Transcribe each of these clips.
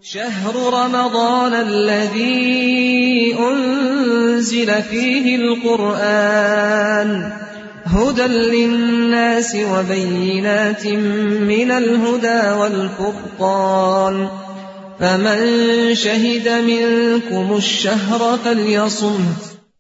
شهر رمضان الذي أنزل فيه القرآن هدى للناس وبينات من الهدى والفرقان فمن شهد منكم الشهر فليصمه.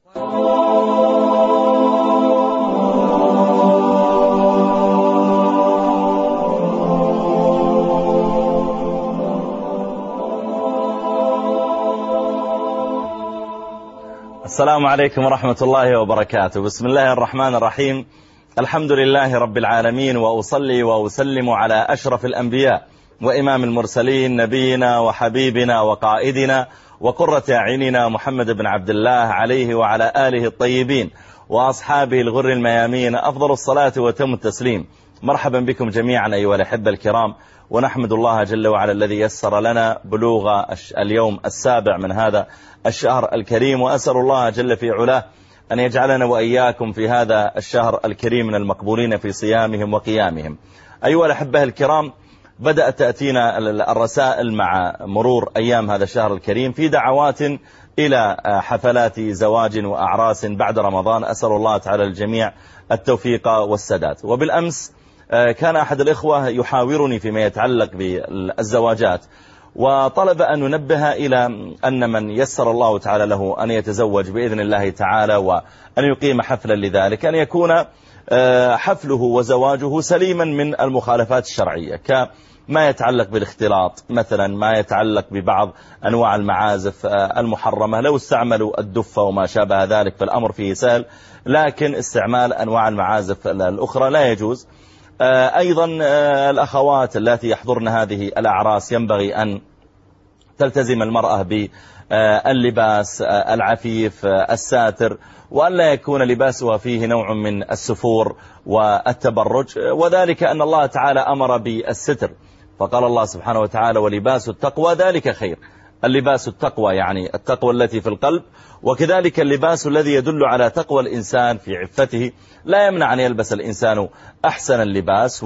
السلام عليكم ورحمة الله وبركاته. بسم الله الرحمن الرحيم. الحمد لله رب العالمين، وأصلي وأسلم على أشرف الأنبياء وإمام المرسلين نبينا وحبيبنا وقائدنا وقرة أعيننا محمد بن عبد الله عليه وعلى آله الطيبين وأصحابه الغر الميامين أفضل الصلاة وتم التسليم. مرحبا بكم جميعا أيها الأحبة الكرام، ونحمد الله جل وعلا الذي يسر لنا بلوغ اليوم السابع من هذا الشهر الكريم، وأسأل الله جل في علاه أن يجعلنا وإياكم في هذا الشهر الكريم من المقبولين في صيامهم وقيامهم. أيها الأحبة الكرام، بدأت تأتينا الرسائل مع مرور أيام هذا الشهر الكريم في دعوات إلى حفلات زواج وأعراس بعد رمضان. أسأل الله تعالى الجميع التوفيق والسداد. وبالأمس كان أحد الإخوة يحاورني فيما يتعلق بالزواجات، وطلب أن ننبه إلى أن من يسر الله تعالى له أن يتزوج بإذن الله تعالى وأن يقيم حفلا لذلك أن يكون حفله وزواجه سليما من المخالفات الشرعية، كما يتعلق بالاختلاط مثلا، ما يتعلق ببعض أنواع المعازف المحرمة. لو استعملوا الدفة وما شابه ذلك فالأمر فيه سهل، لكن استعمال أنواع المعازف الأخرى لا يجوز. أيضا الأخوات التي يحضرن هذه الأعراس ينبغي أن تلتزم المرأة باللباس العفيف الساتر، وأن لا يكون لباسها فيه نوع من السفور والتبرج، وذلك أن الله تعالى أمر بالستر، فقال الله سبحانه وتعالى: ولباس التقوى ذلك خير. اللباس التقوى يعني التقوى التي في القلب، وكذلك اللباس الذي يدل على تقوى الإنسان في عفته. لا يمنع أن يلبس الإنسان أحسن اللباس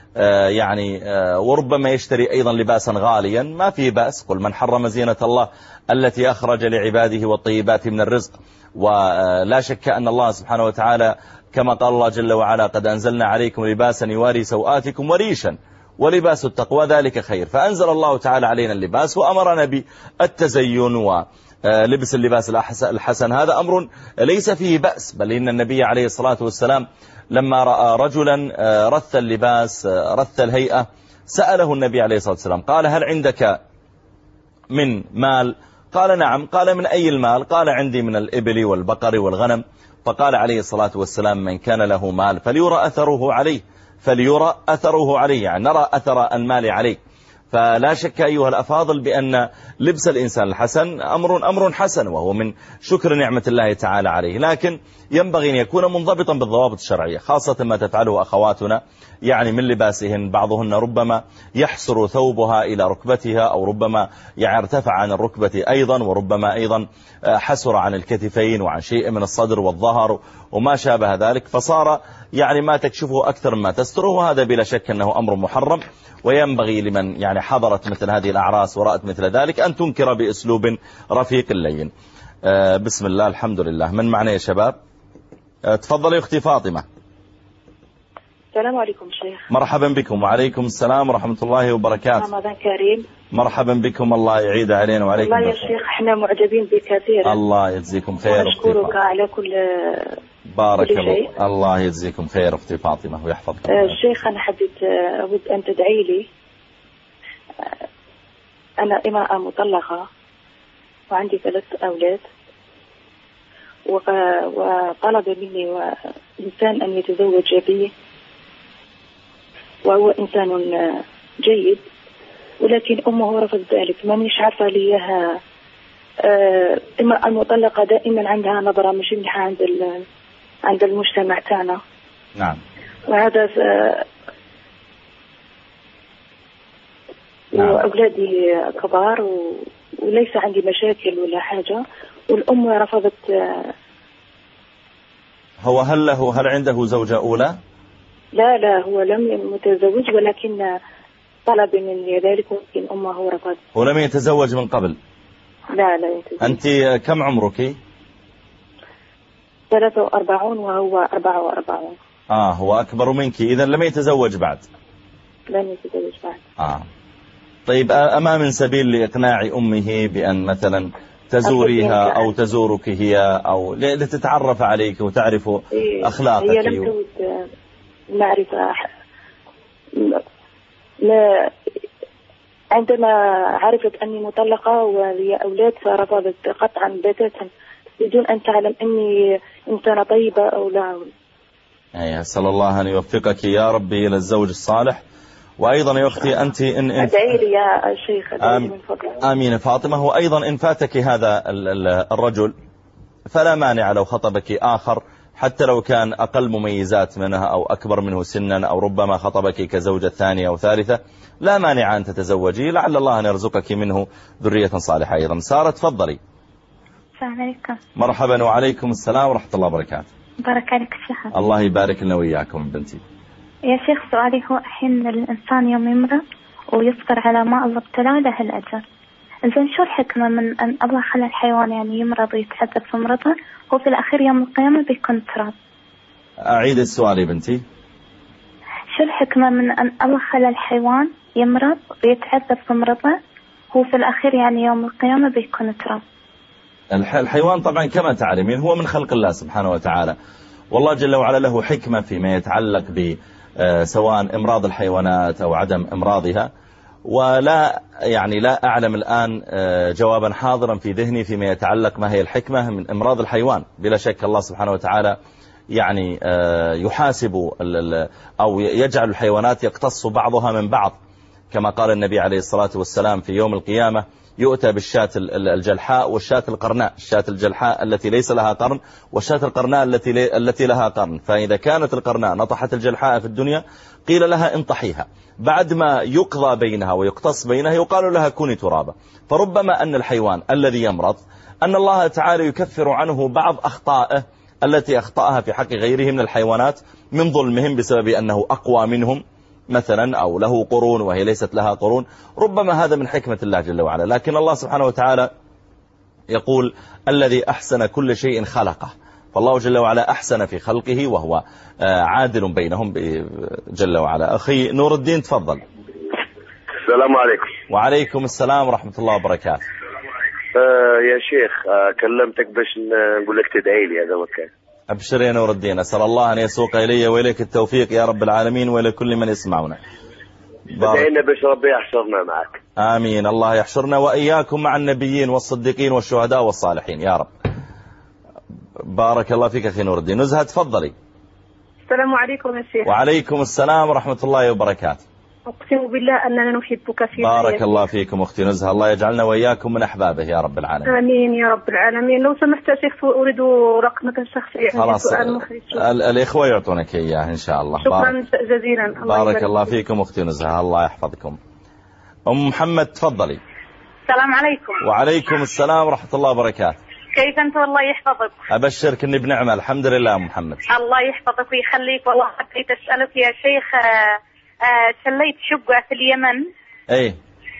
وربما يشتري أيضا لباسا غاليا، ما فيه بأس. قل من حرم زينة الله التي أخرج لعباده والطيبات من الرزق. ولا شك أن الله سبحانه وتعالى كما قال الله جل وعلا: قد أنزلنا عليكم لباسا يواري سوآتكم وريشا ولباس التقوى ذلك خير. فأنزل الله تعالى علينا اللباس وأمرنا بالتزين ولبس اللباس الحسن. هذا أمر ليس فيه بأس، بل إن النبي عليه الصلاة والسلام لما رأى رجلا رث اللباس رث الهيئة سأله النبي عليه الصلاة والسلام قال: هل عندك من مال؟ قال: نعم. قال: من أي المال؟ قال: عندي من الإبل والبقر والغنم. فقال عليه الصلاة والسلام: من كان له مال فليرى أثره عليه، فليرى أثره عليه، يعني نرى أثر المال عليه. فلا شك أيها الأفاضل بأن لبس الإنسان الحسن أمر حسن، وهو من شكر نعمة الله تعالى عليه، لكن ينبغي أن يكون منضبطا بالضوابط الشرعية، خاصة ما تفعله أخواتنا يعني من لباسهن. بعضهن ربما يحصر ثوبها إلى ركبتها، أو ربما يرتفع عن الركبة أيضا، وربما أيضا حسر عن الكتفين وعن شيء من الصدر والظهر وما شابه ذلك، فصار ما تكشفه أكثر مما تستره، وهذا بلا شك أنه أمر محرم. وينبغي لمن حضرت مثل هذه الأعراس ورأت مثل ذلك أن تنكر بأسلوب رفيق لين. بسم الله، الحمد لله. من معنا يا شباب؟ تفضلي أختي فاطمة. السلام عليكم شيخ. مرحبا بكم. وعليكم السلام ورحمة الله وبركاته. رمضان كريم. مرحبا بكم، الله يعيد علينا وعليكم. الله يا شيخ احنا معجبين بك كثيرا. الله يجزيكم خير. ونشكرك على كل بارك الله. الله يجزيكم خير أختي فاطمة ويحفظك. الشيخ أنا أود أن تدعي لي. أنا امرأة مطلقة وعندي 3 أولاد، وطلب مني إنسان أن يتزوج بي، وهو إنسان جيد، ولكن أمه رفضت ذلك. ما منيش عارفة ليها. المرأة المطلقة دائما عندها نظرة مش منيحة عند المجتمع تاعنا. نعم. وهذا وأولادي كبار وليس عندي مشاكل ولا حاجة، والأم رفضت. هل عنده زوجة أولى؟ لا هو لم يتزوج، ولكن طلب مني ذلك ولكن أمه رفضت. ولم يتزوج من قبل؟ لا يتزوج. أنت كم عمرك؟ 43 وهو 44. هو أكبر منك، إذن لم يتزوج بعد. لم يتزوج بعد. طيب، أما من سبيل لإقناع أمه بأن مثلا تزوريها أو تزورك هي، أو لتتعرف عليك وتعرف أخلاقك؟ هي لم تود معرفة. عندما عرفت أني مطلقة ولي أولاد فرفضت قطعا بتاتا بدون أن تعلم أني إنسانة طيبة أو لا. أسأل الله أن يوفقك يا ربي إلى الزوج الصالح. وأيضا يا أختي أنت أدعي لي يا شيخ، أدعي لي من فضلك. آمين فاطمة. وأيضا إن فاتك هذا الرجل فلا مانع لو خطبك آخر، حتى لو كان أقل مميزات منها أو أكبر منه سنا، أو ربما خطبك كزوجة ثانية أو ثالثة، لا مانع أن تتزوجي، لعل الله أن يرزقك منه ذرية صالحة. أيضا سارة تفضلي. السلام عليكم. مرحبا وعليكم السلام ورحمة الله وبركاته. بارك عليك شيخ. الله يبارك لنا وإياكم بنتي. يا شيخ سؤالي هو الحين الإنسان يوم يمرض ويصبر على ما الله ابتلاه له الأجر، إنزين شو الحكمة من أن الله خلى الحيوان يعني يمرض ويتعذب في مرضه هو في الأخير يوم القيامة بيكون تراب؟ أعيد السؤال يا بنتي. شو الحكمة من أن الله خلى الحيوان يمرض ويتعذب في مرضه هو في الأخير يعني يوم القيامة بيكون تراب؟ الحيوان طبعا كما تعلمين هو من خلق الله سبحانه وتعالى، والله جل وعلا له حكمة فيما يتعلق بسواء امراض الحيوانات أو عدم امراضها. ولا يعني لا أعلم الآن جوابا حاضرا في ذهني فيما يتعلق ما هي الحكمة من امراض الحيوان. بلا شك الله سبحانه وتعالى يعني يحاسب أو يجعل الحيوانات يقتص بعضها من بعض، كما قال النبي عليه الصلاة والسلام في يوم القيامة يؤتى بالشاة الجلحاء والشاة القرناء، الشاة الجلحاء التي ليس لها قرن والشاة القرناء التي لها قرن، فإذا كانت القرناء نطحت الجلحاء في الدنيا قيل لها انطحيها، بعد ما يقضى بينها ويقتص بينها يقال لها كوني ترابا. فربما أن الحيوان الذي يمرض أن الله تعالى يكفر عنه بعض أخطائه التي أخطأها في حق غيره من الحيوانات من ظلمهم بسبب أنه أقوى منهم مثلا أو له قرون وهي ليست لها قرون. ربما هذا من حكمة الله جل وعلا، لكن الله سبحانه وتعالى يقول الذي أحسن كل شيء خلقه، فالله جل وعلا أحسن في خلقه وهو عادل بينهم جل وعلا. أخي نور الدين تفضل. السلام عليكم. وعليكم السلام ورحمة الله وبركاته. يا شيخ كلمتك باش نقول لك تدعي لي هذا مكان. أبشر يا نور الدين، أسأل الله أن يسوق إلي وإليك التوفيق يا رب العالمين وإلى كل من يسمعنا. ادعينا باش ربي يحشرنا معك. آمين، الله يحشرنا وإياكم مع النبيين والصديقين والشهداء والصالحين يا رب. بارك الله فيك أخي نور الدين. نزهة تفضلي. السلام عليكم يا شيخ. وعليكم السلام ورحمة الله وبركاته. أقسم بالله أننا نحبك في بارك الله فيكم أختي نزهة، الله يجعلنا وإياكم من أحبابه يا رب العالمين. آمين يا رب العالمين. لو سمحت يا شيخ أريد رقمك الشخصي. خلاص الإخوة يعطونك إياه إن شاء الله. شكرا جزيلا. بارك الله فيكم أختي نزهة، الله يحفظكم. أم محمد تفضلي. السلام عليكم. وعليكم السلام ورحمة الله وبركاته. كيف أنت؟ والله يحفظك. أبشرك إني بنعمة الحمد لله أم محمد. الله يحفظك ويخليك. والله حبيت أسألك يا شيخ، شليت شقة في اليمن ايه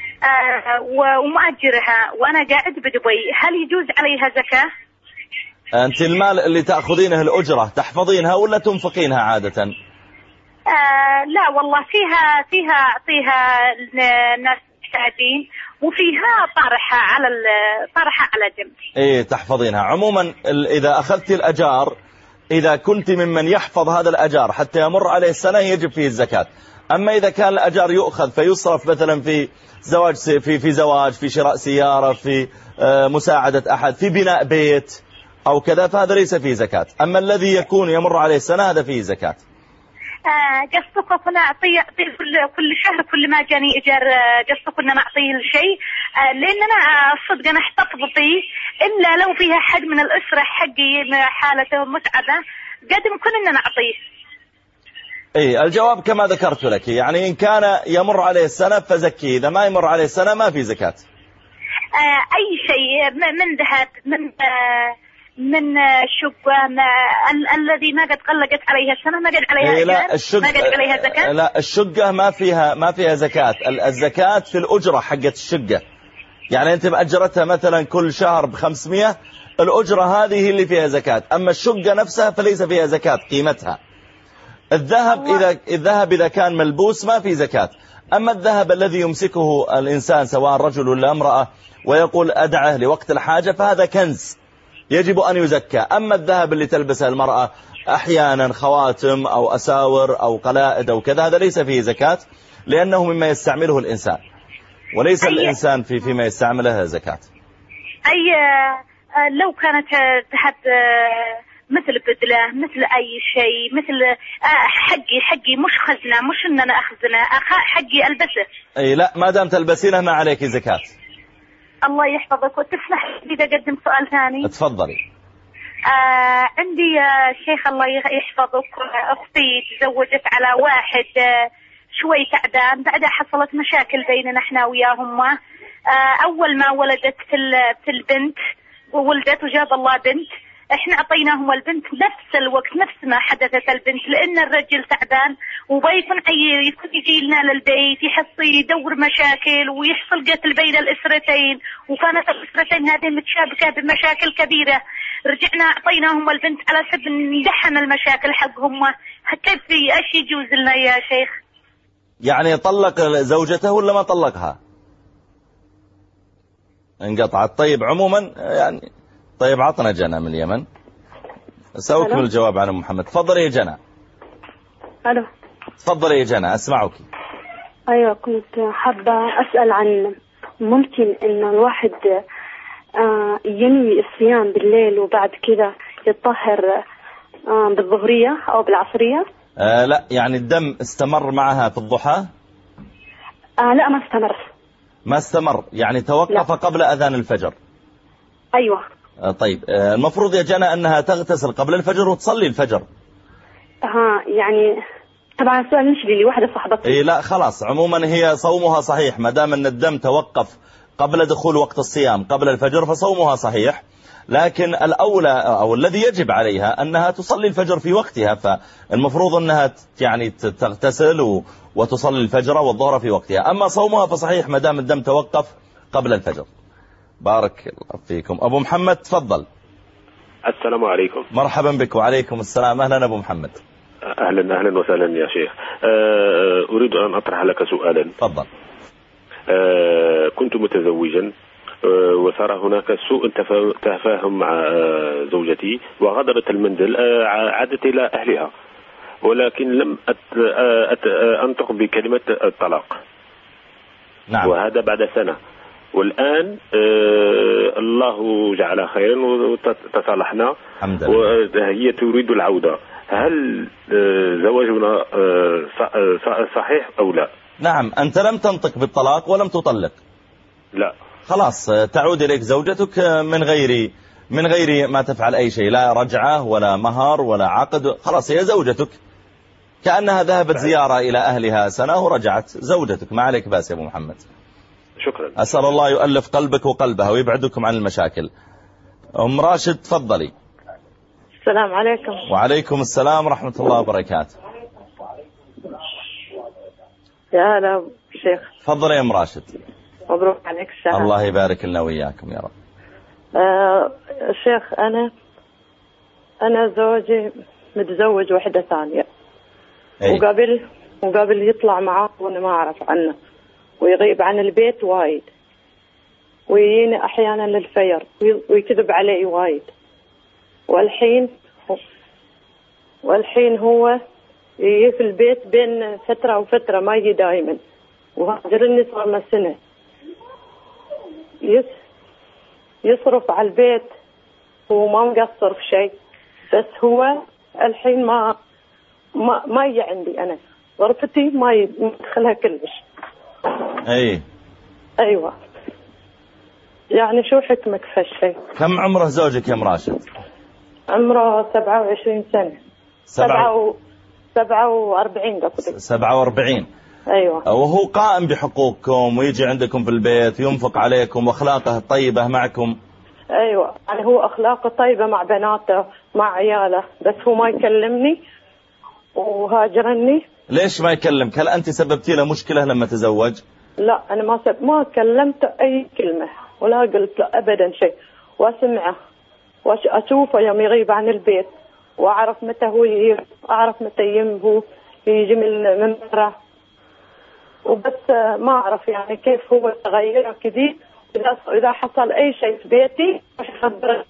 ومؤجرها وانا قاعد بدبي، هل يجوز عليها زكاة؟ انت المال اللي تأخذينه الأجرة تحفظينها ولا تنفقينها عادة؟ لا والله فيها أعطيها الناس محتاجين وفيها طرحها على جنب. ايه تحفظينها. عموما إذا أخذت الأجار، إذا كنت ممن يحفظ هذا الأجار حتى يمر عليه السنة يجب فيه الزكاة. أما إذا كان الأجار يؤخذ فيصرف مثلا في زواج في زواج، في شراء سيارة، في مساعدة أحد، في بناء بيت أو كذا، فهذا ليس فيه زكاة. أما الذي يكون يمر عليه السنة هذا فيه زكاة. قصدك أنا أعطيه كل شهر كل ما جاني إيجار، قصدك أن أنا أعطيه الشيء، لأن أنا صدق أنا احتفظ فيه إلا لو فيها حد من الأسرة حقي حالته مسعدة قد يمكن أن أنا أعطيه. ايه الجواب كما ذكرت لك، يعني إن كان يمر عليه السنة فزكي، إذا ما يمر عليه السنة ما في زكاة. أي شيء من ذهب من شقة الذي ما قد قلقت عليها السنة ما قد عليها ما قد عليها زكاة. لا الشقة ما فيها زكاة. الزكاة في الأجرة حقت الشقة. يعني أنت مأجرتها مثلا كل شهر ب500، الأجرة هذه اللي فيها زكاة. أما الشقة نفسها فليس فيها زكاة قيمتها. الذهب إذا كان ملبوس ما في زكاة. أما الذهب الذي يمسكه الإنسان سواء رجل ولا امرأة ويقول أدعه لوقت الحاجة فهذا كنز يجب أن يزكى. أما الذهب اللي تلبسه المرأة أحيانا خواتم أو أساور أو قلائد أو كذا هذا ليس فيه زكاة لأنه مما يستعمله الإنسان وليس الإنسان فيما يستعمله زكاة. لو كانت تحت مثل بدلة مثل أي شيء مثل حقي مش خزنة مش إن أنا أخزنه حقي ألبسه. أي لا ما دام تلبسينه ما عليك زكاة. الله يحفظك. وتسمح لي إذا أقدم سؤال ثاني؟ تفضلي. عندي يا شيخ الله يحفظك أختي تزوجت على واحد شوي تعبان بعدها حصلت مشاكل بيننا احنا وياهم. أول ما ولدت في البنت وولدت وجاب الله بنت احنا اعطيناهم البنت نفس الوقت نفس ما حدثت البنت لان الرجل تعبان وبيكون يكون يجي لنا للبيت يحصل يدور مشاكل ويحصل قتل بين الاسرتين وكانت الاسرتين هذه متشابكه بمشاكل كبيره. رجعنا اعطيناهم البنت على سبب ندحم المشاكل حقهم. كيف ايش يجوز لنا يا شيخ؟ يعني طلق زوجته ولا ما طلقها؟ انقطعت. طيب عموما يعني طيب عطنا جنى من اليمن سأكمل الجواب عن محمد. تفضلي يا جنى. الو تفضلي يا جنى اسمعك. ايوه كنت حابة اسأل عن ممكن ان الواحد ينوي الصيام بالليل وبعد كده يتطهر بالظهرية او بالعصرية؟ لا يعني الدم استمر معها في الضحى؟ لا ما استمر يعني توقف لا. قبل أذان الفجر. أيوة. طيب المفروض يا جنى أنها تغتسل قبل الفجر وتصلي الفجر. يعني طبعا السؤال مش لي واحدة صاحبتي. لا خلاص عموما هي صومها صحيح ما دام أن الدم توقف قبل دخول وقت الصيام قبل الفجر فصومها صحيح. لكن الأولى أو الذي يجب عليها أنها تصلي الفجر في وقتها. فالمفروض أنها يعني تغتسل وتصلي الفجر والظهر في وقتها. أما صومها فصحيح ما دام الدم توقف قبل الفجر. بارك الله فيكم. أبو محمد تفضل. السلام عليكم. مرحبا بك. وعليكم السلام. أهلا أبو محمد. أهلا وسهلا يا شيخ. أريد أن أطرح لك سؤالا. تفضل. كنت متزوجا وصار هناك سوء تفاهم مع زوجتي وغادرت المنزل عادت إلى أهلها ولكن لم أنطق بكلمة الطلاق. نعم. وهذا بعد سنة والآن الله جعل خيرا وتصالحنا وهي تريد العودة. هل زواجنا صحيح أو لا؟ نعم. أنت لم تنطق بالطلاق ولم تطلق؟ لا. خلاص تعود إليك زوجتك من غير ما تفعل أي شيء لا رجعة ولا مهر ولا عقد. خلاص هي زوجتك كأنها ذهبت زيارة إلى أهلها سنة ورجعت زوجتك. ما عليك باس يا أبو محمد. شكرا. أسأل الله يؤلف قلبك وقلبها ويبعدكم عن المشاكل. أم راشد تفضلي. السلام عليكم. وعليكم السلام ورحمة الله وبركاته. يا هلا شيخ. تفضلي يا أم راشد. مبروك عليك الشهادة. الله يبارك لنا وإياكم يا رب. شيخ أنا زوجي متزوج واحدة ثانية. وقبل يطلع معاه وأنا ما أعرف عنه ويغيب عن البيت وايد ويجيني أحيانا للفير ويكذب علي وايد. والحين هو يجي في البيت بين فترة وفترة ما يجي دائما وهاجرني صار له سنة. يصرف على البيت هو ما مقصر في شيء بس هو الحين ما يجي عندي أنا غرفتي ما يدخلها كلش. أيوة يعني شو حكمك في هالشيء؟ كم عمره زوجك يا مراشد؟ عمره 27 سنة. 47 قصدك. 47. أيوة. وهو قائم بحقوقكم ويجي عندكم في البيت ينفق عليكم واخلاقه طيبة معكم. ايوه يعني هو اخلاقه طيبه مع بناته مع عياله، بس هو ما يكلمني وهاجرني. ليش ما يكلمك؟ هل انت سببتي له مشكله لما تزوج؟ لا انا ما كلمته اي كلمه ولا قلت له ابدا شيء، واسمعه واشوفه يوم يغيب عن البيت، واعرف متى هو اعرف متى هو يجي من برا، وبس ما اعرف يعني كيف هو تغير كذي. اذا حصل اي شيء في بيتي مش خبره.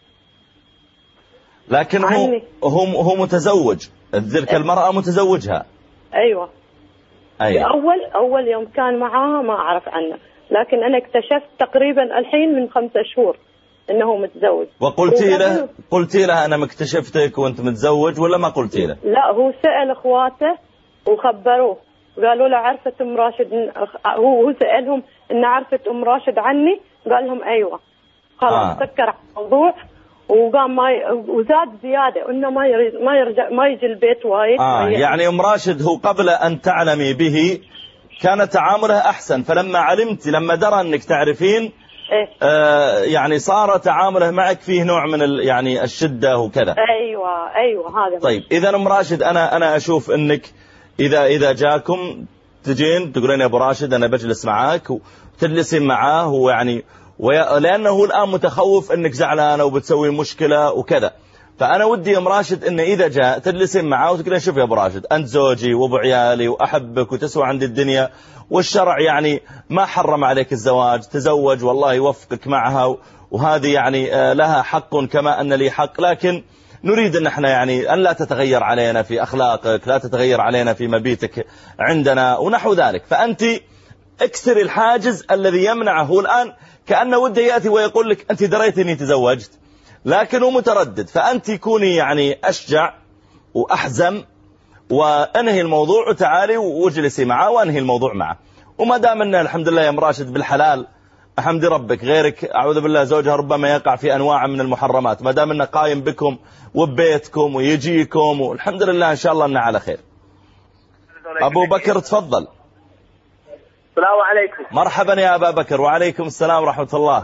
لكن هو متزوج، تلك المرأة متزوجها. ايوه أيوة. اول يوم كان معاها ما اعرف عنه، لكن انا اكتشفت تقريبا الحين من 5 شهور انه متزوج. قلتي له انا مكتشفتك وانت متزوج ولا ما قلتي له؟ لا هو سأل اخواته وخبروه، قالوا له عرفت ام راشد، هو سألهم ان عرفت ام راشد عني، قال لهم ايوه. خلاص سكر الموضوع وقام وزاد زياده انه ما يرجع ما يجي البيت وايد. يعني ام راشد هو قبل ان تعلمي به كان تعامله احسن، فلما علمتي لما درى انك تعرفين يعني صار تعامله معك فيه نوع من يعني الشده وكذا. ايوه هذا. طيب اذا ام راشد انا اشوف انك اذا جاكم تجين تقولين يا ابو راشد انا بجلس معاك وتجلسين معاه، ويعني لانه الان متخوف انك زعلانه وبتسوي مشكله وكذا، فانا ودي ام راشد ان اذا جاء تجلسين معاه وتقولين شوف يا ابو راشد انت زوجي وابو عيالي واحبك وتسوى عند الدنيا، والشرع يعني ما حرم عليك الزواج، تزوج والله يوفقك معها، وهذه يعني لها حق كما ان لي حق، لكن نريد ان احنا يعني ان لا تتغير علينا في اخلاقك، لا تتغير علينا في مبيتك عندنا ونحو ذلك، فانت اكسر الحاجز الذي يمنعه. الان كأنه وده يأتي ويقول لك انت دريت اني تزوجت لكنه متردد، فانت كوني يعني اشجع واحزم وانهي الموضوع وتعالي واجلسي معه وانهي الموضوع معه. وما دام ان الحمد لله يا ام راشد بالحلال احمد ربك، غيرك اعوذ بالله زوجها ربما يقع في انواع من المحرمات، ما دام انه قايم بكم وببيتكم ويجيكم والحمد لله ان شاء الله انه على خير. ابو بكر تفضل. السلام عليكم. مرحبا يا ابا بكر. وعليكم السلام ورحمة الله.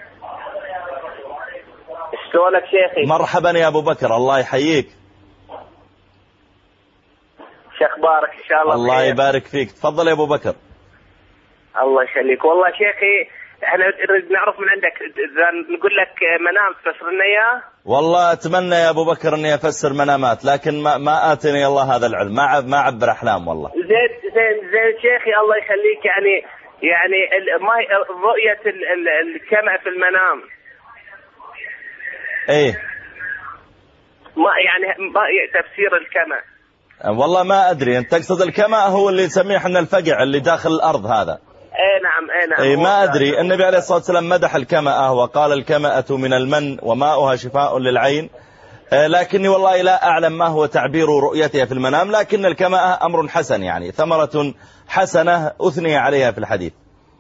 شلونك شيخي؟ مرحبا يا ابو بكر، الله يحييك. شو اخبارك؟ ان شاء الله الله يبارك فيك. تفضل يا ابو بكر. الله يخليك. والله شيخي احنا نريد نعرف من عندك، اذا نقول لك منام تفسر لنا اياه. والله اتمنى يا ابو بكر اني افسر منامات، لكن ما اتني الله هذا العلم، ما اعبر احلام والله. زين شيخي الله يخليك، يعني ما رؤية الكمأ في المنام. ايه ما يعني ما تفسير الكمأ. والله ما ادري، انت تقصد الكمأ هو اللي نسميه احنا الفقع اللي داخل الارض هذا. اي نعم. اي ما ادري. النبي عليه الصلاة والسلام مدح الكمأ وقال الكمأة من المن وماؤها شفاء للعين، لكني والله لا اعلم ما هو تعبير رؤيتها في المنام، لكن الكمأة امر حسن، يعني ثمرة حسنة اثني عليها في الحديث.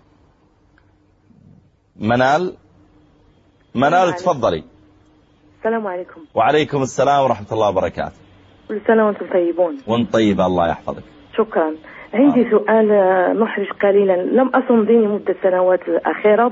منال تفضلي. السلام عليكم. وعليكم السلام ورحمة الله وبركاته. كل سنة وانتم طيبون. وانت طيبة الله يحفظك. شكرا. عندي سؤال محرج قليلا. لم أصم ديني مدة سنوات أخيرة،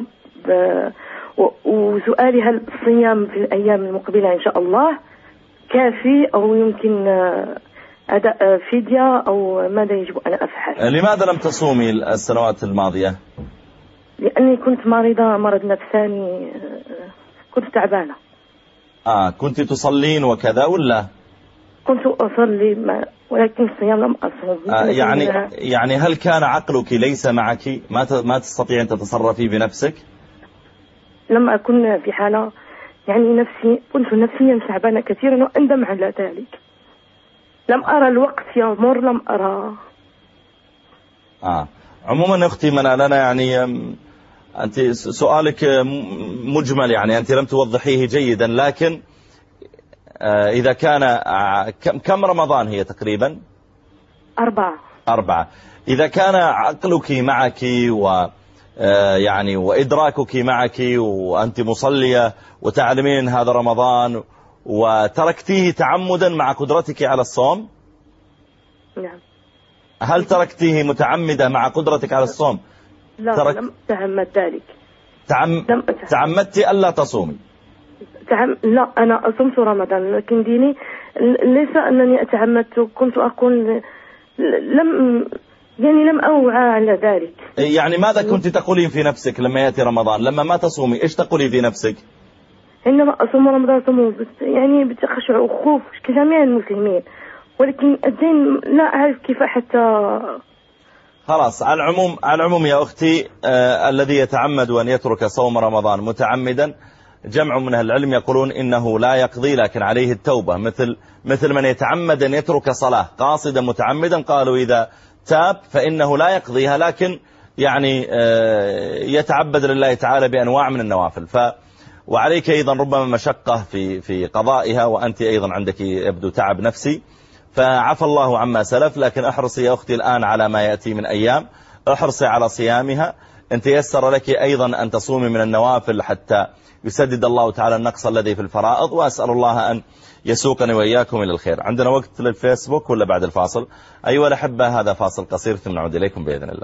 وسؤالي هل الصيام في الأيام المقبلة إن شاء الله كافي أو يمكن أداء فدية أو ماذا يجب أن أفعل؟ لماذا لم تصومي السنوات الماضية؟ لأني كنت مريضة مرض نفساني، كنت تعبانة. كنت تصلين وكذا ولا؟ كنت أصلي ولكن الصيام لم أصوم. يعني هل كان عقلك ليس معك، ما تستطيع أن تتصرفي بنفسك؟ لم أكن في حالة يعني كنت نفسيا تعبانة كثيرا وأندم على ذلك. لم أرى الوقت يمر، لم أرى. عموما أختي منال، أنا يعني أنت سؤالك مجمل، يعني أنت لم توضحيه جيدا، لكن إذا كان كم رمضان هي تقريبا؟ 4. إذا كان عقلك معك يعني وإدراكك معك وأنت مصلية وتعلمين هذا رمضان وتركتيه تعمدا مع قدرتك على الصوم؟ نعم. هل تركتيه متعمدة مع قدرتك على الصوم؟ لا لم أتعمد ذلك. تعمدت ألا تصومي؟ لا أنا أصمت رمضان، لكن ديني ليس أنني أتعمدت، كنت أقول لم أوعى على ذلك. يعني ماذا كنت تقولين في نفسك لما يأتي رمضان؟ لما ما تصومي إيش تقولي في نفسك؟ عندما أصوم رمضان صوم يعني بتخشع وخوف كجميع المسلمين، ولكن الدين لا أعرف كيف حتى. خلاص، على العموم يا أختي، الذي يتعمد أن يترك صوم رمضان متعمدا، جمع من أهل العلم يقولون إنه لا يقضي لكن عليه التوبة، مثل من يتعمد أن يترك صلاة قاصدا متعمدا، قالوا إذا تاب فإنه لا يقضيها، لكن يعني يتعبد لله تعالى بأنواع من النوافل. وعليك أيضا ربما مشقة في قضائها، وأنت أيضا عندك يبدو تعب نفسي، فعفى الله عما سلف. لكن احرصي يا أختي الآن على ما يأتي من أيام، احرصي على صيامها. أنت يسر لك أيضا أن تصومي من النوافل حتى يسدد الله تعالى النقص الذي في الفرائض، وأسأل الله أن يسوقني وإياكم إلى الخير. عندنا وقت للفيسبوك ولا بعد الفاصل؟ أيها الأحبة، هذا فاصل قصير ثم نعود إليكم بإذن الله.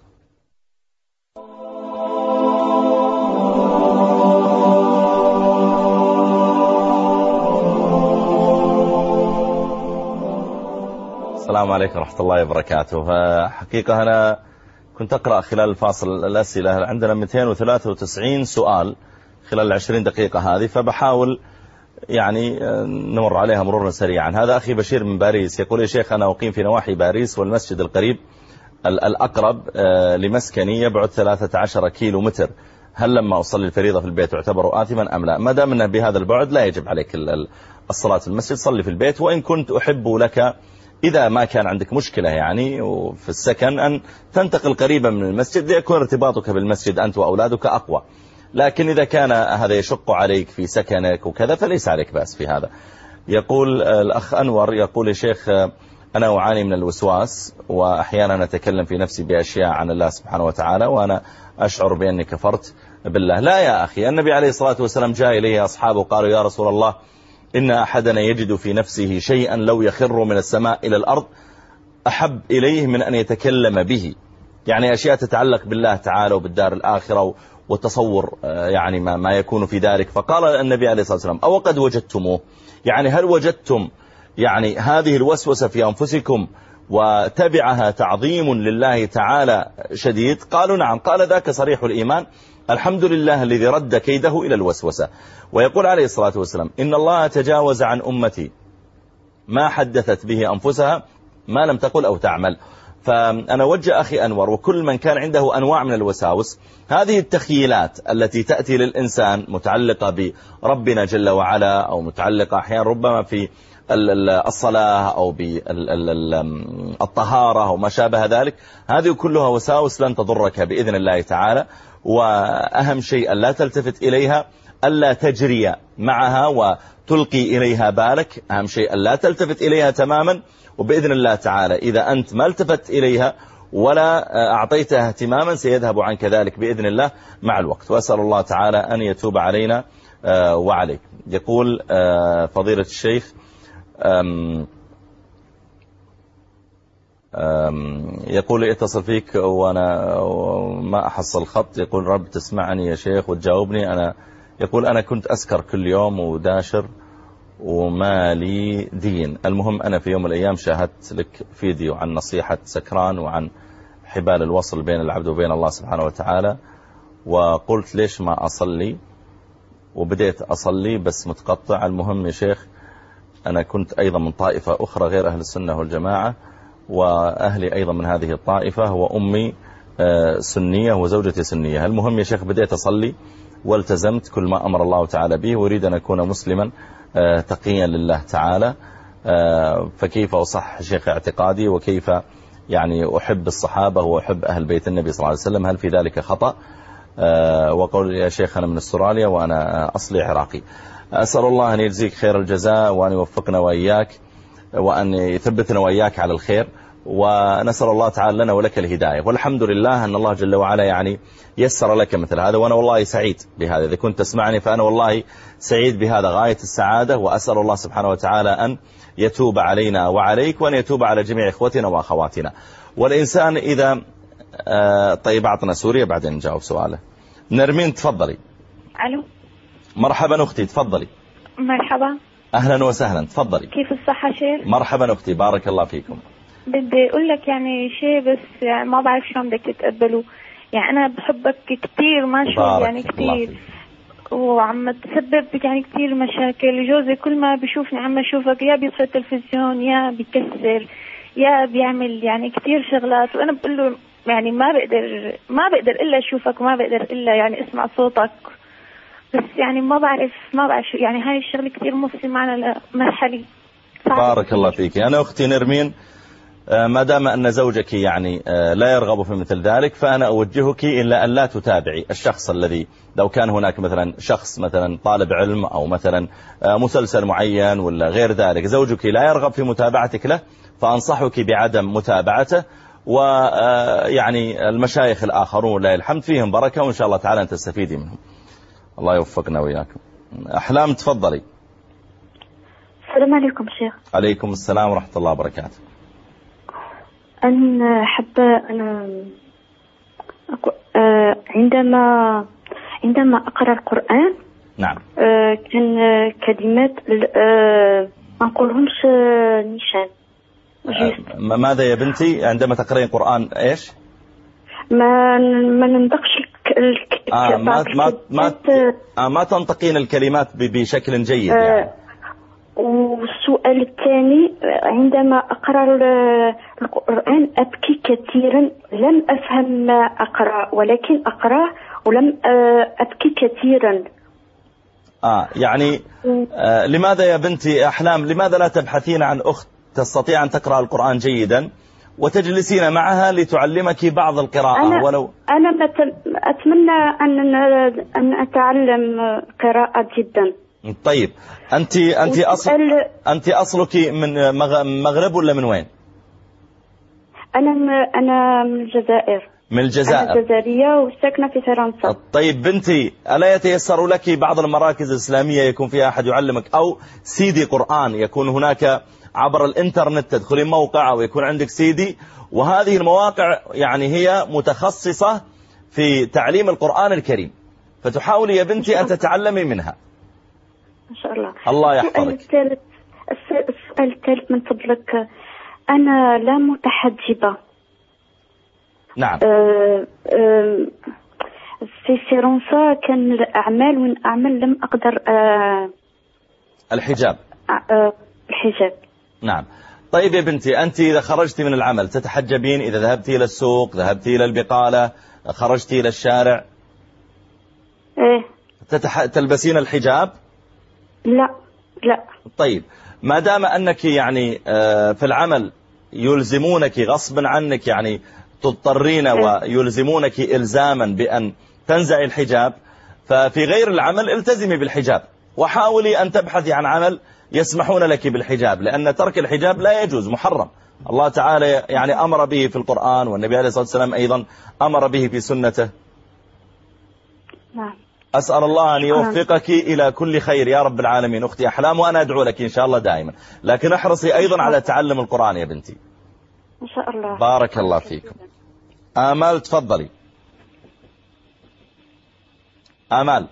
السلام عليكم ورحمة الله وبركاته. حقيقة أنا كنت أقرأ خلال الفاصل الأسئلة، عندنا 293 سؤال خلال 20 دقيقة هذه، فبحاول يعني نمر عليها مرورا سريعا. هذا أخي بشير من باريس يقول: يا شيخ، أنا أقيم في نواحي باريس، والمسجد القريب الأقرب لمسكني يبعد 13 كيلو متر، هل لما أصلي الفريضة في البيت أعتبر آثما أم لا؟ ما دام أنه بهذا البعد لا يجب عليك الصلاة في المسجد، صلي في البيت. وإن كنت أحب لك إذا ما كان عندك مشكلة يعني وفي السكن أن تنتقل قريبا من المسجد ليكون ارتباطك بالمسجد أنت وأولادك أقوى، لكن إذا كان هذا يشق عليك في سكنك وكذا فليس عليك بأس في هذا. يقول الأخ أنور، يقول: يا شيخ، أنا أعاني من الوسواس، وأحيانا أتكلم في نفسي بأشياء عن الله سبحانه وتعالى وأنا أشعر بأني كفرت بالله. لا يا أخي، النبي عليه الصلاة والسلام جاء إليه أصحابه قالوا: يا رسول الله، إن أحدنا يجد في نفسه شيئا لو يخر من السماء إلى الأرض أحب إليه من أن يتكلم به، يعني أشياء تتعلق بالله تعالى وبالدار الآخرة والتصور يعني ما يكون في ذلك. فقال النبي عليه الصلاة والسلام: أو قد وجدتموه؟ يعني هل وجدتم يعني هذه الوسوسة في أنفسكم وتبعها تعظيم لله تعالى شديد؟ قالوا: نعم. قال: ذاك صريح الإيمان، الحمد لله الذي رد كيده إلى الوسوسة. ويقول عليه الصلاة والسلام: إن الله تجاوز عن أمتي ما حدثت به أنفسها ما لم تقل أو تعمل. فأنا وجه أخي أنور وكل من كان عنده أنواع من الوساوس، هذه التخيلات التي تأتي للإنسان متعلقة بربنا جل وعلا، أو متعلقة أحيانا ربما في الصلاة أو بالطهارة أو ما شابه ذلك، هذه كلها وساوس لن تضرك بإذن الله تعالى. وأهم شيء ألا تلتفت إليها، ألا تجري معها وتلقي إليها بالك، أهم شيء ألا تلتفت إليها تماما. وبإذن الله تعالى إذا أنت ما التفت إليها ولا أعطيتها اهتماما سيذهب عنك ذلك بإذن الله مع الوقت. وأسأل الله تعالى أن يتوب علينا وعليك. يقول فضيلة الشيخ: يقول: اتصل فيك وأنا ما أحصل خط، يقول: رب تسمعني يا شيخ وتجاوبني. يقول: أنا كنت أسكر كل يوم وداشر وما لي دين. المهم أنا في يوم من الأيام شاهدت لك فيديو عن نصيحة سكران وعن حبال الوصل بين العبد وبين الله سبحانه وتعالى، وقلت ليش ما أصلي، وبديت أصلي بس متقطع. المهم يا شيخ، أنا كنت أيضا من طائفة أخرى غير أهل السنة والجماعة، وأهلي أيضا من هذه الطائفة، وأمي سنية وزوجتي سنية. المهم يا شيخ بديت أصلي والتزمت كل ما أمر الله تعالى به، وأريد أن أكون مسلما تقيا لله تعالى، فكيف أصح شيخ اعتقادي، وكيف يعني أحب الصحابة وأحب أهل بيت النبي صلى الله عليه وسلم، هل في ذلك خطأ؟ وقول يا شيخ أنا من استراليا وأنا أصلي عراقي. أسأل الله أن يجزيك خير الجزاء وأن يوفقنا وإياك وأن يثبتنا وإياك على الخير، ونسأل الله تعالى لنا ولك الهداية. والحمد لله أن الله جل وعلا يعني يسر لك مثل هذا، وأنا والله سعيد بهذا. إذا كنت تسمعني فأنا والله سعيد بهذا غاية السعادة، وأسأل الله سبحانه وتعالى أن يتوب علينا وعليك، وأن يتوب على جميع إخوتنا وأخواتنا. والإنسان إذا طيب أعطنا سوريا بعدين نجاوب سؤاله. نرمين تفضلي. ألو. مرحبا أختي، تفضلي. مرحبا. أهلا وسهلا، تفضلي. كيف الصحة شيخ؟ مرحبا أختي، بارك الله فيكم. بدي أقول لك يعني شيء، بس يعني ما بعرف شلون بدك تتقبله. يعني أنا بحبك كتير، ما شو يعني كتير، وعم تسبب يعني كتير مشاكل. جوزي كل ما بيشوفني عم أشوفك يا بيطفي التلفزيون يا بيكسر يا بيعمل يعني كتير شغلات، وأنا بقول له يعني ما بقدر إلا أشوفك وما بقدر إلا يعني أسمع صوتك، بس يعني ما بعرف شو يعني هاي الشغلة كتير موصل معنا لمرحلة. بارك الله فيك. أنا أختي نرمين، ما دام أن زوجك يعني لا يرغب في مثل ذلك، فأنا أوجهك إلا أن لا تتابعي الشخص الذي، لو كان هناك مثلا شخص مثلا طالب علم أو مثلا مسلسل معين ولا غير ذلك، زوجك لا يرغب في متابعتك له، فأنصحك بعدم متابعته. ويعني المشايخ الآخرون لا الحمد فيهم بركة، وإن شاء الله تعالى أن تستفيدي منهم. الله يوفقنا وإياكم. أحلام تفضلي. السلام عليكم شيخ. عليكم السلام ورحمة الله وبركاته. أنا حابة عندما أقرأ القرآن، نعم، كان كلمات ما نقولهمش نيشان. ماذا يا بنتي عندما تقرأين قرآن إيش؟ ما ننطقش ما تنطقين الكلمات بشكل جيد يعني. والسؤال الثاني، عندما أقرأ القرآن أبكي كثيرا، لم أفهم ما أقرأ ولكن أقرأ ولم أبكي كثيرا. يعني لماذا يا بنتي أحلام، لماذا لا تبحثين عن أخت تستطيع أن تقرأ القرآن جيدا وتجلسين معها لتعلمك بعض القراءة؟ ولو أنا أتمنى أن أتعلم قراءة جدا. طيب أنت أصلك من مغرب ولا من وين؟ أنا من الجزائر. من الجزائر. أنا جزائرية وساكنة في فرنسا. طيب بنتي، ألا يتيسر لك بعض المراكز الإسلامية يكون فيها أحد يعلمك، أو سيدي قرآن يكون هناك عبر الإنترنت، تدخلين موقع أو يكون عندك سيدي، وهذه المواقع يعني هي متخصصة في تعليم القرآن الكريم، فتحاولي يا بنتي أن تتعلمي منها إن شاء الله. الله يحفظك. السؤال الثالث من فضلك، أنا لا متحجبة. نعم. في فرنسا كان الأعمال وين أعمل لم أقدر الحجاب. الحجاب. نعم. طيب يا بنتي، أنت إذا خرجتي من العمل تتحجبين؟ إذا ذهبتي إلى السوق، ذهبتي إلى البقالة، خرجتي إلى الشارع، تلبسين الحجاب؟ لا. طيب ما دام أنك يعني في العمل يلزمونك غصبا عنك، يعني تضطرين ويلزمونك إلزاما بأن تنزعي الحجاب، ففي غير العمل التزمي بالحجاب، وحاولي أن تبحثي عن عمل يسمحون لك بالحجاب، لأن ترك الحجاب لا يجوز، محرم. الله تعالى يعني أمر به في القرآن، والنبي عليه الصلاة والسلام أيضا أمر به في سنته. نعم. أسأل الله أن يوفقك إلى كل خير يا رب العالمين أختي أحلام، وأنا أدعو لك إن شاء الله دائما، لكن احرصي أيضا على تعلم القرآن يا بنتي. إن شاء الله. بارك الله فيكم. آمال تفضلي. آمال.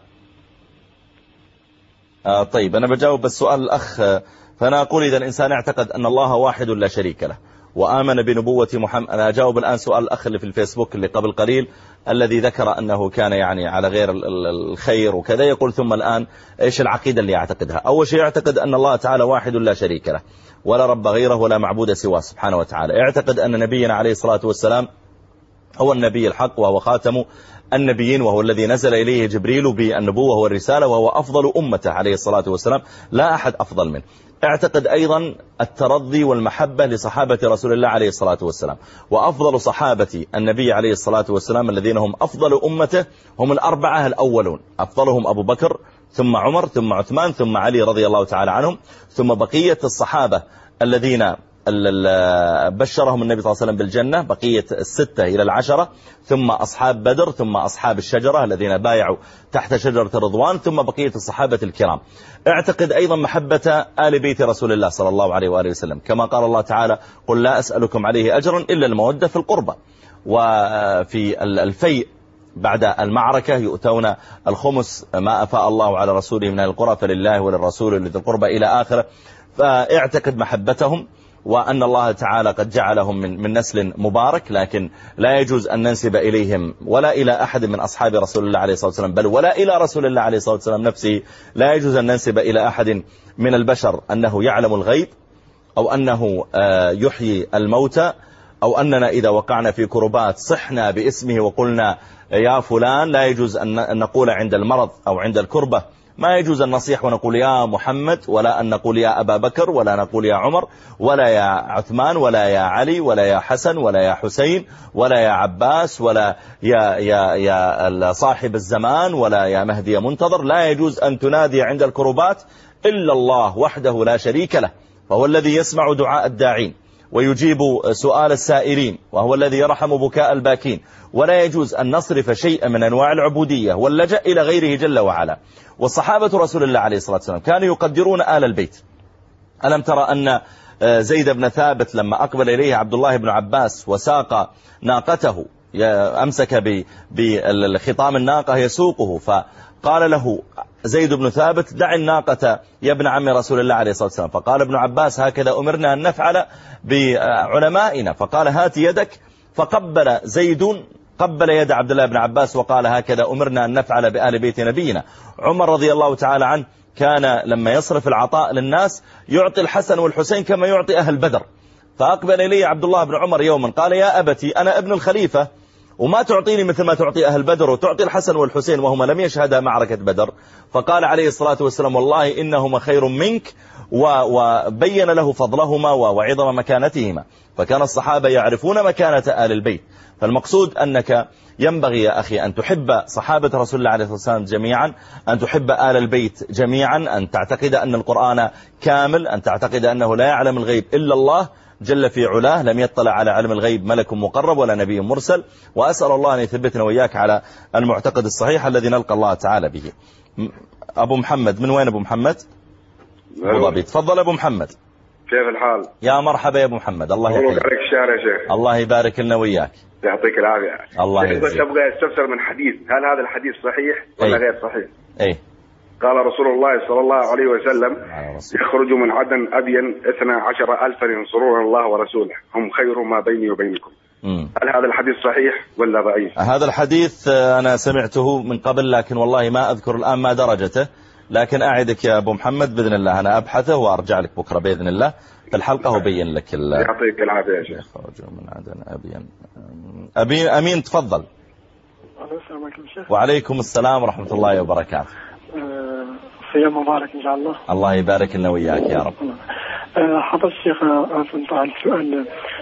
طيب أنا بجاوب بالسؤال الأخ. فأنا أقول إذا الإنسان اعتقد أن الله واحد لا شريك له وآمن بنبوة محمد. أنا أجاوب الآن سؤال الأخ اللي في الفيسبوك اللي قبل قليل الذي ذكر أنه كان يعني على غير الخير وكذا، يقول ثم الآن إيش العقيدة اللي يعتقدها؟ أول شيء يعتقد أن الله تعالى واحد لا شريك له ولا رب غيره ولا معبود سواه سبحانه وتعالى. يعتقد أن نبينا عليه الصلاة والسلام هو النبي الحق وهو خاتم النبيين، وهو الذي نزل إليه جبريل بالنبوة والرسالة، وهو أفضل أمته عليه الصلاة والسلام، لا أحد أفضل منه. اعتقد أيضا الترضي والمحبة لصحابة رسول الله عليه الصلاة والسلام، وأفضل صحابة النبي عليه الصلاة والسلام الذين هم أفضل أمته هم الأربعة الأولون، أفضلهم أبو بكر ثم عمر ثم عثمان ثم علي رضي الله تعالى عنهم، ثم بقية الصحابة الذين بشرهم النبي صلى الله عليه وسلم بالجنة، بقية 6 إلى 10، ثم أصحاب بدر، ثم أصحاب الشجرة الذين بايعوا تحت شجرة الرضوان، ثم بقية الصحابة الكرام. اعتقد أيضا محبة آل بيت رسول الله صلى الله عليه وآله وسلم، كما قال الله تعالى: قل لا أسألكم عليه أجرا إلا المودة في القربى. وفي الفيء بعد المعركة يؤتون الخمس ما أفاء الله على رسوله من القرى فلله وللرسول ولذي القربى إلى آخره. فاعتقد محبتهم وأن الله تعالى قد جعلهم من نسل مبارك، لكن لا يجوز أن ننسب إليهم ولا إلى أحد من أصحاب رسول الله عليه الصلاة والسلام، بل ولا إلى رسول الله عليه الصلاة والسلام نفسه. لا يجوز أن ننسب إلى أحد من البشر أنه يعلم الغيب أو أنه يحيي الموتى أو أننا إذا وقعنا في كربات صحنا باسمه وقلنا يا فلان. لا يجوز أن نقول عند المرض أو عند الكربة، ما يجوز أن نصيح ونقول يا محمد، ولا أن نقول يا أبا بكر، ولا نقول يا عمر، ولا يا عثمان، ولا يا علي، ولا يا حسن، ولا يا حسين، ولا يا عباس، ولا يا صاحب الزمان، ولا يا مهدي منتظر. لا يجوز أن تنادي عند الكربات إلا الله وحده لا شريك له، وهو الذي يسمع دعاء الداعين ويجيب سؤال السائلين، وهو الذي يرحم بكاء الباكين. ولا يجوز أن نصرف شيئا من أنواع العبودية واللجأ إلى غيره جل وعلا. والصحابة رسول الله عليه الصلاة والسلام كانوا يقدرون آل البيت. ألم ترى أن زيد بن ثابت لما أقبل إليه عبد الله بن عباس وساق ناقته، أمسك بخطام الناقة يسوقه، فقال له زيد بن ثابت دع الناقة يا ابن عم رسول الله عليه الصلاة والسلام. فقال ابن عباس هكذا أمرنا أن نفعل بعلمائنا. فقال هات يدك، فقبل زيد قبل يد عبد الله بن عباس وقال هكذا أمرنا أن نفعل بآل بيت نبينا. عمر رضي الله تعالى عنه كان لما يصرف العطاء للناس يعطي الحسن والحسين كما يعطي أهل بدر. فأقبل إلي عبد الله بن عمر يوما قال يا أبتي أنا ابن الخليفة وما تعطيني مثل ما تعطي أهل بدر وتعطي الحسن والحسين وهما لم يشهدا معركة بدر. فقال عليه الصلاة والسلام والله إنهما خير منك، وبين له فضلهما وعظم مكانتهما. فكان الصحابة يعرفون مكانة آل البيت. فالمقصود أنك ينبغي يا أخي أن تحب صحابة رسول الله عليه الصلاة والسلام جميعا، أن تحب آل البيت جميعا، أن تعتقد أن القرآن كامل، أن تعتقد أنه لا يعلم الغيب إلا الله جل في علاه، لم يطلع على علم الغيب ملك مقرب ولا نبي مرسل. وأسأل الله أن يثبتنا وإياك على المعتقد الصحيح الذي نلقى الله تعالى به. أبو محمد، من وين أبو محمد؟ أبو ظبي. تفضل أبو محمد. كيف الحال؟ يا مرحبا يا أبو محمد، الله يحييك. مبروك عليك الشهر يا شيخ. الله يبارك لنا وإياك. يعطيك العافية. الله يجزيك. بس أبغى استفسر من حديث، هل هذا الحديث صحيح ولا غير صحيح؟ أي. قال رسول الله صلى الله عليه وسلم يخرج من عدن أبين 12,000 ينصرون الله ورسوله هم خير ما بيني وبينكم. هل هذا الحديث صحيح ولا ضعيف؟ هذا الحديث أنا سمعته من قبل، لكن والله ما أذكر الآن ما درجته، لكن أعدك يا أبو محمد بإذن الله أنا أبحثه وأرجع لك بكرة بإذن الله في الحلقة وبين لك. يعطيك العافية يا شيخ. يخرج من عدن أبين. أمين تفضل. السلام عليكم شيخ. وعليكم السلام ورحمة الله وبركاته. صيام مبارك إن شاء الله. الله يبارك لنا وإياك يا رب. حضرت الشيخ أنت على السؤال،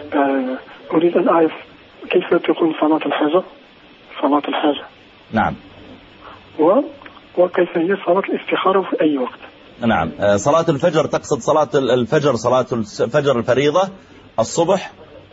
أريد أن أعرف كيف تكون صلاة الحاجة. صلاة الحاجة. نعم. وكيف هي صلاة الاستخارة في أي وقت؟ نعم. صلاة الفجر تقصد صلاة الفجر، صلاة الفجر الفريضة، الصبح؟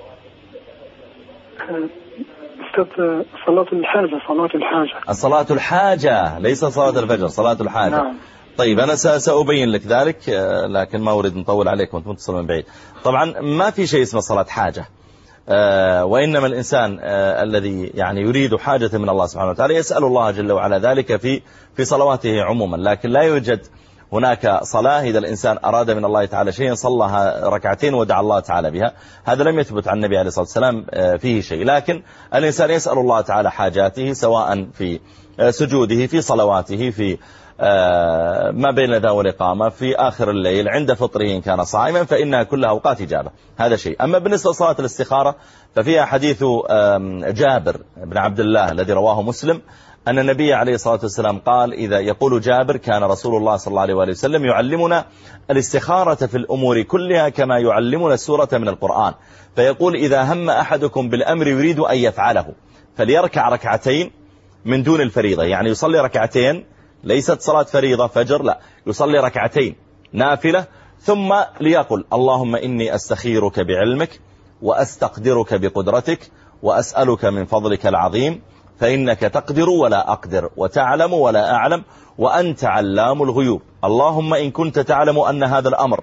صلاة الحاجة. صلاة الحاجة. الصلاة الحاجة ليس صلاة الفجر، صلاة الحاجة. نعم. طيب أنا سأبين لك ذلك، لكن ما أريد نطول عليك وأنت متصل من بعيد. طبعا ما في شيء اسمه صلاة حاجة، وإنما الإنسان الذي يعني يريد حاجة من الله سبحانه وتعالى يسأل الله جل وعلا ذلك في صلواته عموما. لكن لا يوجد هناك صلاة إذا الإنسان أراد من الله تعالى شيئا صلىها ركعتين ودعا الله تعالى بها، هذا لم يثبت عن النبي عليه الصلاة والسلام فيه شيء. لكن الإنسان يسأل الله تعالى حاجاته سواء في سجوده، في صلواته، في ما بين ذا والإقامة، في آخر الليل، عند فطره إن كان صائما، فإنها كلها أوقات إجابة. هذا شيء. أما بالنسبة لصلاة الاستخارة ففيها حديث جابر بن عبد الله الذي رواه مسلم أن النبي عليه الصلاة والسلام قال، إذا يقول جابر كان رسول الله صلى الله عليه وسلم يعلمنا الاستخارة في الأمور كلها كما يعلمنا السورة من القرآن، فيقول إذا هم أحدكم بالأمر يريد أن يفعله فليركع ركعتين من دون الفريضة، يعني يصلي ركعتين ليست صلاة فريضة فجر، لا، يصلي ركعتين نافلة، ثم ليقل اللهم إني أستخيرك بعلمك وأستقدرك بقدرتك وأسألك من فضلك العظيم فإنك تقدر ولا أقدر وتعلم ولا أعلم وأنت علام الغيوب. اللهم إن كنت تعلم أن هذا الأمر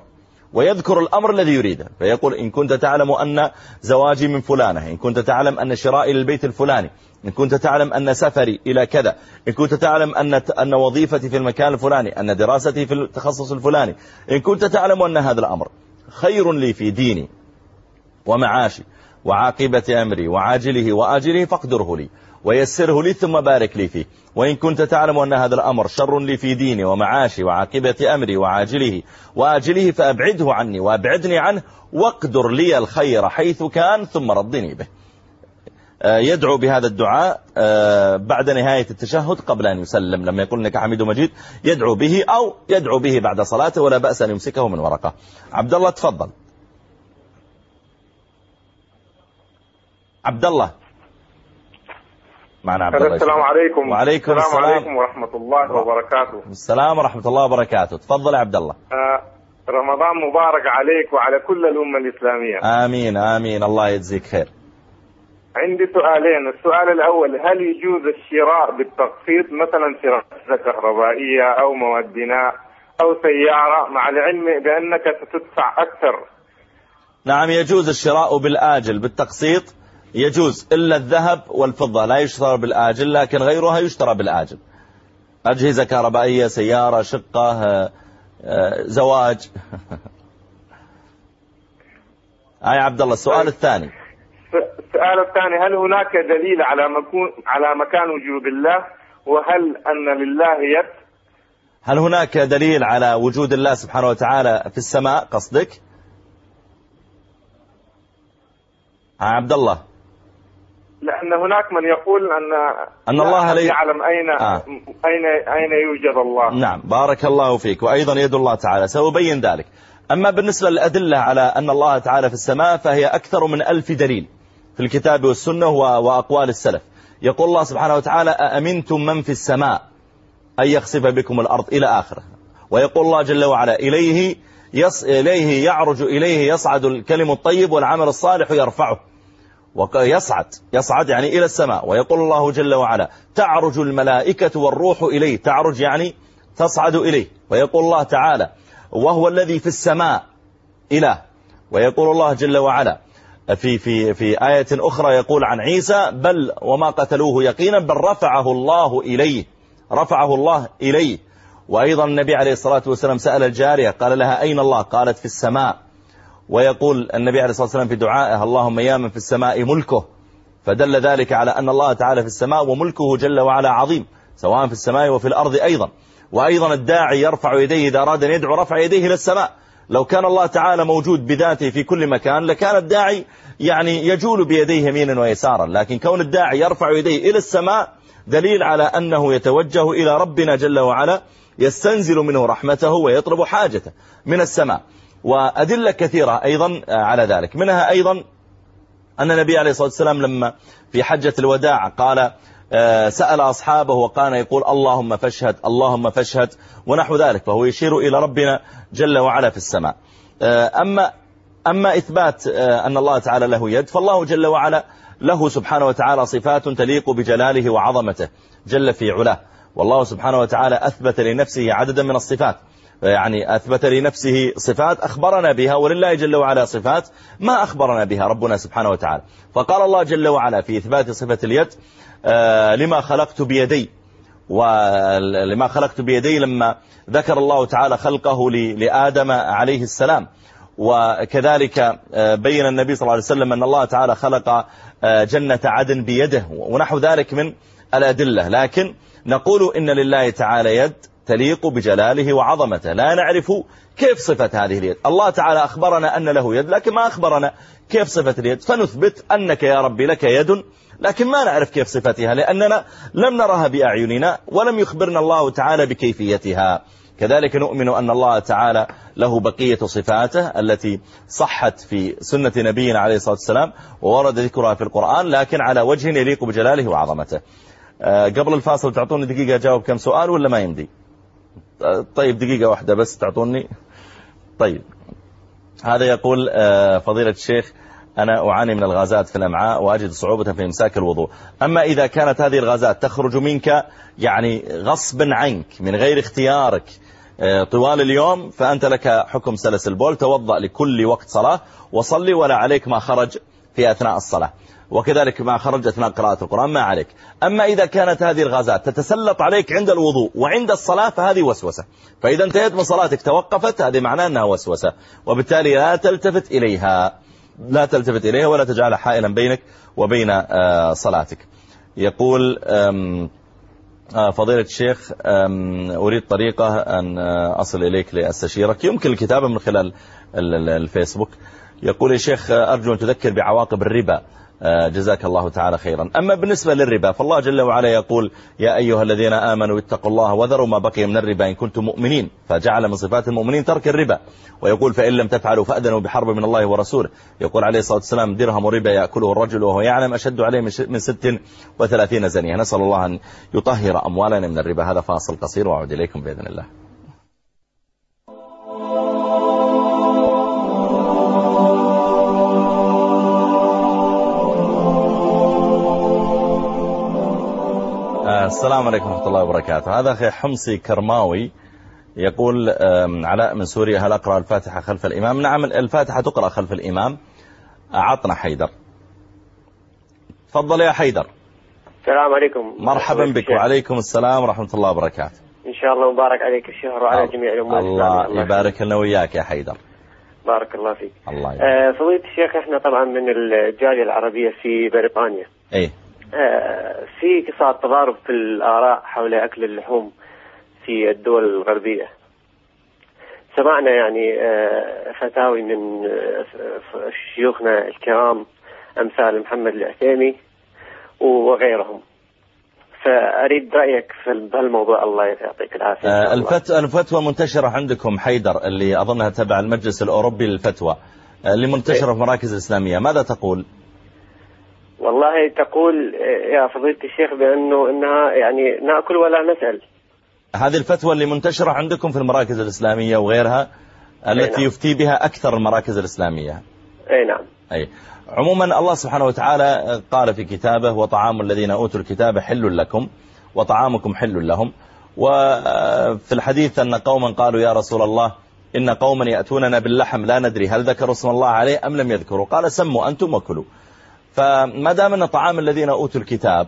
ويذكر الأمر الذي يريده، فيقول إن كنت تعلم أن زواجي من فلانة، إن كنت تعلم أن شرائي للبيت الفلاني، إن كنت تعلم أن سفري إلى كذا، إن كنت تعلم أن وظيفتي في المكان الفلاني، أن دراستي في التخصص الفلاني، إن كنت تعلم أن هذا الأمر خير لي في ديني ومعاشي وعاقبة أمري وعاجله وآجله فاقدره لي ويسره لي ثم بارك لي فيه، وإن كنت تعلم أن هذا الأمر شر لي في ديني ومعاشي وعاقبة أمري وعاجله وآجله فأبعده عني وأبعدني عنه واقدر لي الخير حيث كان ثم ردني به. يدعو بهذا الدعاء بعد نهاية التشهد قبل أن يسلم، لما يقول إنك حميد مجيد يدعو به، أو يدعو به بعد صلاته ولا بأس أن يمسكه من ورقة. عبد الله تفضل. عبد الله معنا. عبد الله السلام عليكم. وعليكم السلام عليكم ورحمة الله وبركاته. السلام ورحمة الله وبركاته. تفضل يا عبد الله. رمضان مبارك عليك وعلى كل الأمة الإسلامية. آمين آمين، الله يجزيك خير. عندي سؤالين. السؤال الأول، هل يجوز الشراء بالتقسيط، مثلا شراء أجهزة كهربائية أو مواد بناء أو سيارة، مع العلم بأنك ستدفع أكثر؟ نعم يجوز الشراء بالآجل بالتقسيط، يجوز، إلا الذهب والفضة لا يشترى بالآجل، لكن غيرها يشترى بالآجل. أجهزة كهربائية، سيارة، شقة، زواج. يا عبد الله السؤال الثاني. السؤال الثاني، هل هناك دليل على مكان وجود الله، وهل أن لله يد؟ هل هناك دليل على وجود الله سبحانه وتعالى في السماء قصدك؟ عبد الله، لأن هناك من يقول أن الله لا يعلم أين يوجد الله. نعم بارك الله فيك، وأيضا يد الله تعالى، سأبين ذلك. أما بالنسبة للأدلة على أن الله تعالى في السماء فهي أكثر من 1000 دليل في الكتاب والسنة وأقوال السلف. يقول الله سبحانه وتعالى أأمنتم من في السماء أن يخسف بكم الأرض إلى آخره. ويقول الله جل وعلا إليه يعرج إليه يصعد الكلم الطيب والعمل الصالح يرفعه. يصعد يعني إلى السماء. ويقول الله جل وعلا تعرج الملائكة والروح إليه، تعرج يعني تصعد إليه. ويقول الله تعالى وهو الذي في السماء إله. ويقول الله جل وعلا في آية أخرى يقول عن عيسى بل وما قتلوه يقينا بل رفعه الله إليه. وأيضا النبي عليه الصلاة والسلام سأل الجارية قال لها أين الله؟ قالت في السماء. ويقول النبي عليه الصلاة والسلام في دعائه اللهم يا من في السماء ملكه، فدل ذلك على أن الله تعالى في السماء وملكه جل وعلا عظيم سواء في السماء وفي الأرض أيضا. وأيضا الداعي يرفع يديه إذا أراد أن يدعو رفع يديه إلى السماء. لو كان الله تعالى موجود بذاته في كل مكان لكان الداعي يعني يجول بيديه يمينا ويسارا، لكن كون الداعي يرفع يديه إلى السماء دليل على أنه يتوجه إلى ربنا جل وعلا يستنزل منه رحمته ويطلب حاجته من السماء. وأدلة كثيرة أيضا على ذلك، منها أيضا أن النبي عليه الصلاة والسلام لما في حجة الوداع قال سأل أصحابه وكان يقول اللهم فاشهد اللهم فاشهد ونحو ذلك، فهو يشير إلى ربنا جل وعلا في السماء. أما إثبات أن الله تعالى له يد، فالله جل وعلا له سبحانه وتعالى صفات تليق بجلاله وعظمته جل في علاه. والله سبحانه وتعالى أثبت لنفسه عددا من الصفات، يعني أثبت لنفسه صفات أخبرنا بها، ولله جل وعلا صفات ما أخبرنا بها ربنا سبحانه وتعالى. فقال الله جل وعلا في إثبات صفة اليد لما خلقت بيدي، ولما خلقت بيدي لما ذكر الله تعالى خلقه لآدم عليه السلام. وكذلك بين النبي صلى الله عليه وسلم أن الله تعالى خلق جنة عدن بيده ونحو ذلك من الأدلة. لكن نقول إن لله تعالى يد تليق بجلاله وعظمته، لا نعرف كيف صفة هذه اليد. الله تعالى أخبرنا أن له يد لكن ما أخبرنا كيف صفة اليد، فنثبت أنك يا ربي لك يد لكن ما نعرف كيف صفتها لأننا لم نرها بأعيننا ولم يخبرنا الله تعالى بكيفيتها. كذلك نؤمن أن الله تعالى له بقية صفاته التي صحت في سنة نبينا عليه الصلاة والسلام وورد ذكرها في القرآن، لكن على وجه يليق بجلاله وعظمته. قبل الفاصل تعطوني دقيقة أجاوب كم سؤال ولا ما يمدي؟ طيب دقيقة واحدة بس تعطوني. طيب هذا يقول فضيلة الشيخ أنا أعاني من الغازات في الأمعاء وأجد صعوبة في إمساك الوضوء، أما إذا كانت هذه الغازات تخرج منك يعني غصبا عنك من غير اختيارك طوال اليوم فأنت لك حكم سلس البول، توضأ لكل وقت صلاة وصلي ولا عليك ما خرج في أثناء الصلاة، وكذلك ما خرج أثناء قراءة القرآن ما عليك. أما إذا كانت هذه الغازات تتسلط عليك عند الوضوء وعند الصلاة فهذه وسوسة، فإذا انتهيت من صلاتك توقفت، هذه معناه أنها وسوسة، وبالتالي لا تلتفت إليها ولا تجعلها حائلا بينك وبين صلاتك. يقول فضيلة الشيخ أريد طريقة أن أصل إليك لأستشيرك، يمكن الكتابة من خلال الفيسبوك. يقول يا شيخ أرجو أن تذكر بعواقب الربا، جزاك الله تعالى خيرا. أما بالنسبة للربا فالله جل وعلا يقول يا أيها الذين آمنوا اتقوا الله وذروا ما بقي من الربا إن كنتم مؤمنين، فجعل من صفات المؤمنين ترك الربا. ويقول فإن لم تفعلوا فأذنوا بحرب من الله ورسوله. يقول عليه الصلاة والسلام درهم ربا يأكله الرجل وهو يعلم أشد عليه من 36 زنية. نسأل الله أن يطهر أموالنا من الربا. هذا فاصل قصير وأعود إليكم بإذن الله. السلام عليكم ورحمة الله وبركاته. هذا أخي حمصي كرماوي يقول علاء من سوريا هل أقرأ الفاتحة خلف الإمام؟ نعم الفاتحة تقرأ خلف الإمام. عطنا حيدر. تفضل يا حيدر. السلام عليكم. مرحبا بك. وعليكم السلام ورحمة الله وبركاته. إن شاء الله مبارك عليك الشهر وعلى جميع الأمة. الله يبارك لنا وياك يا حيدر. بارك الله فيك. الله فضيلة الشيخ احنا طبعا من الجالية العربية في بريطانيا. ايه في صار تضارب في الآراء حول أكل اللحوم في الدول الغربية. سمعنا يعني فتاوي من شيوخنا الكرام أمثال محمد العثيمي وغيرهم، فأريد رأيك في هالموضوع. الله يعطيك العافية. الفتوى منتشرة عندكم حيدر اللي أظنها تبع المجلس الأوروبي للفتوى اللي منتشرة في مراكز الإسلامية، ماذا تقول؟ والله تقول يا فضيلة الشيخ إنها يعني نأكل ولا نسأل. هذه الفتوى اللي منتشرة عندكم في المراكز الإسلامية وغيرها التي نعم. يفتي بها أكثر المراكز الإسلامية. أي نعم. أي عموما الله سبحانه وتعالى قال في كتابه وطعام الذين أوتوا الكتاب حل لكم وطعامكم حل لهم. وفي الحديث أن قوما قالوا يا رسول الله إن قوما يأتوننا باللحم لا ندري هل ذكروا اسم الله عليه أم لم يذكروا، قال سموا أنتم وكلوا. فما دام أن طعام الذين أوتوا الكتاب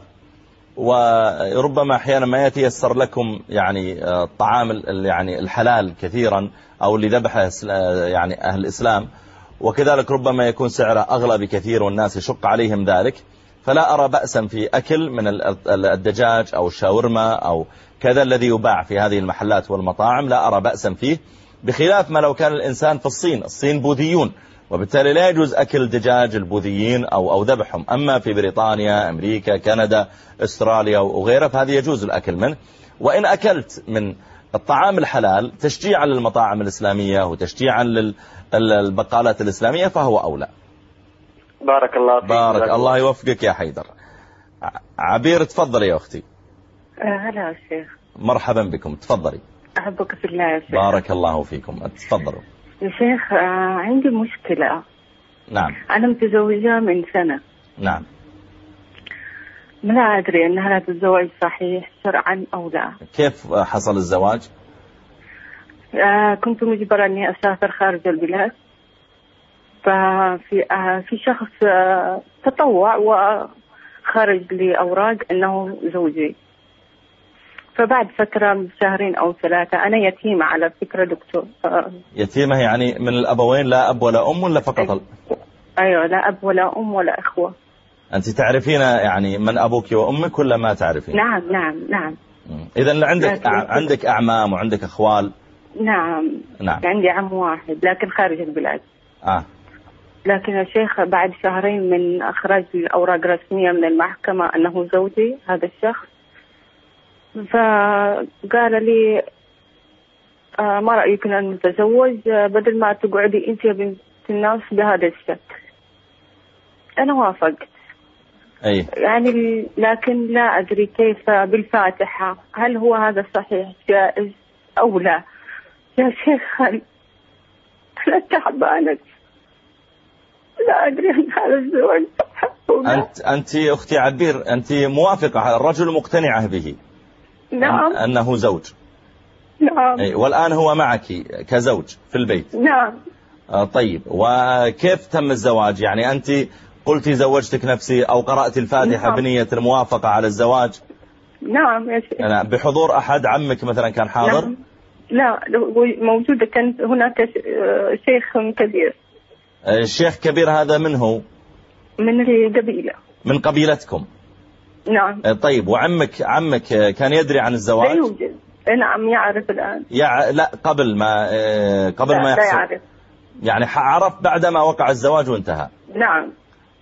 وربما أحيانا ما يتيسر لكم يعني الطعام يعني الحلال كثيرا أو اللي ذبحه يعني أهل الإسلام، وكذلك ربما يكون سعره أغلى بكثير والناس يشق عليهم ذلك، فلا أرى بأسا في أكل من الدجاج أو الشاورما أو كذا الذي يباع في هذه المحلات والمطاعم، لا أرى بأسا فيه، بخلاف ما لو كان الإنسان في الصين بوذيون، وبالتالي لا يجوز أكل دجاج البوذيين أو ذبحهم. أما في بريطانيا أمريكا كندا أستراليا وغيرها فهذه يجوز الأكل منه. وإن أكلت من الطعام الحلال تشجيعا للمطاعم الإسلامية وتشجيعا للبقالات الإسلامية فهو أولى. بارك الله فيك. بارك الله يوفقك يا حيدر. عبير تفضلي يا أختي. هلا يا شيخ. مرحبا بكم تفضلي. أحبك في الله يا شيخ. بارك الله فيكم تفضلوا. يا شيخ عندي مشكلة. نعم. أنا متزوجة من سنة. نعم. لا أدري أن هذا الزواج صحيح شرعا أو لا. كيف حصل الزواج؟ كنت مجبرة أني أسافر خارج البلاد، في شخص تطوع وخرج لي أوراق أنه زوجي، فبعد فترة شهرين أو 3 أنا يتيمة على فكرة دكتور. يتيمة يعني من الأبوين لا أب ولا أم ولا فقط أيوة لا أب ولا أم ولا إخوة. أنت تعرفين يعني من أبوك وأمك ولا ما تعرفين؟ نعم. إذن عندك أعمام وعندك أخوال؟ نعم. عندي عم واحد لكن خارج البلاد. لكن يا شيخ بعد شهرين من أخراج الأوراق الرسمية من المحكمة أنه زوجي هذا الشخص، فقال لي ما رأيك أن نتزوج بدل ما تقعدي أنت يا بنت الناس بهذا الشكل. أنا وافقت. أي. يعني لكن لا أدري كيف بالفاتحة هل هو هذا صحيح جائز أو لا. يا شيخ أنا تعبانة لا أدري عن هذا الزواج. أنت أختي عبير أنت موافقة الرجل مقتنعة به؟ نعم. أنه زوج؟ نعم. والآن هو معك كزوج في البيت؟ نعم. طيب، وكيف تم الزواج؟ يعني أنت قلتي زوجتك نفسي أو قرأت الفاتحة نعم. بنية الموافقة على الزواج؟ نعم يا شيخ. بحضور أحد؟ عمك مثلا كان حاضر؟ نعم. لا، موجودة، كان هناك شيخ كبير. الشيخ كبير هذا من هو؟ من القبيلة. من قبيلتكم؟ نعم. طيب، عمك كان يدري عن الزواج؟ لا يوجد. نعم، يعرف الآن. لا، قبل ما يحصل؟ لا يعرف. يعني عرف بعد ما وقع الزواج وانتهى؟ نعم.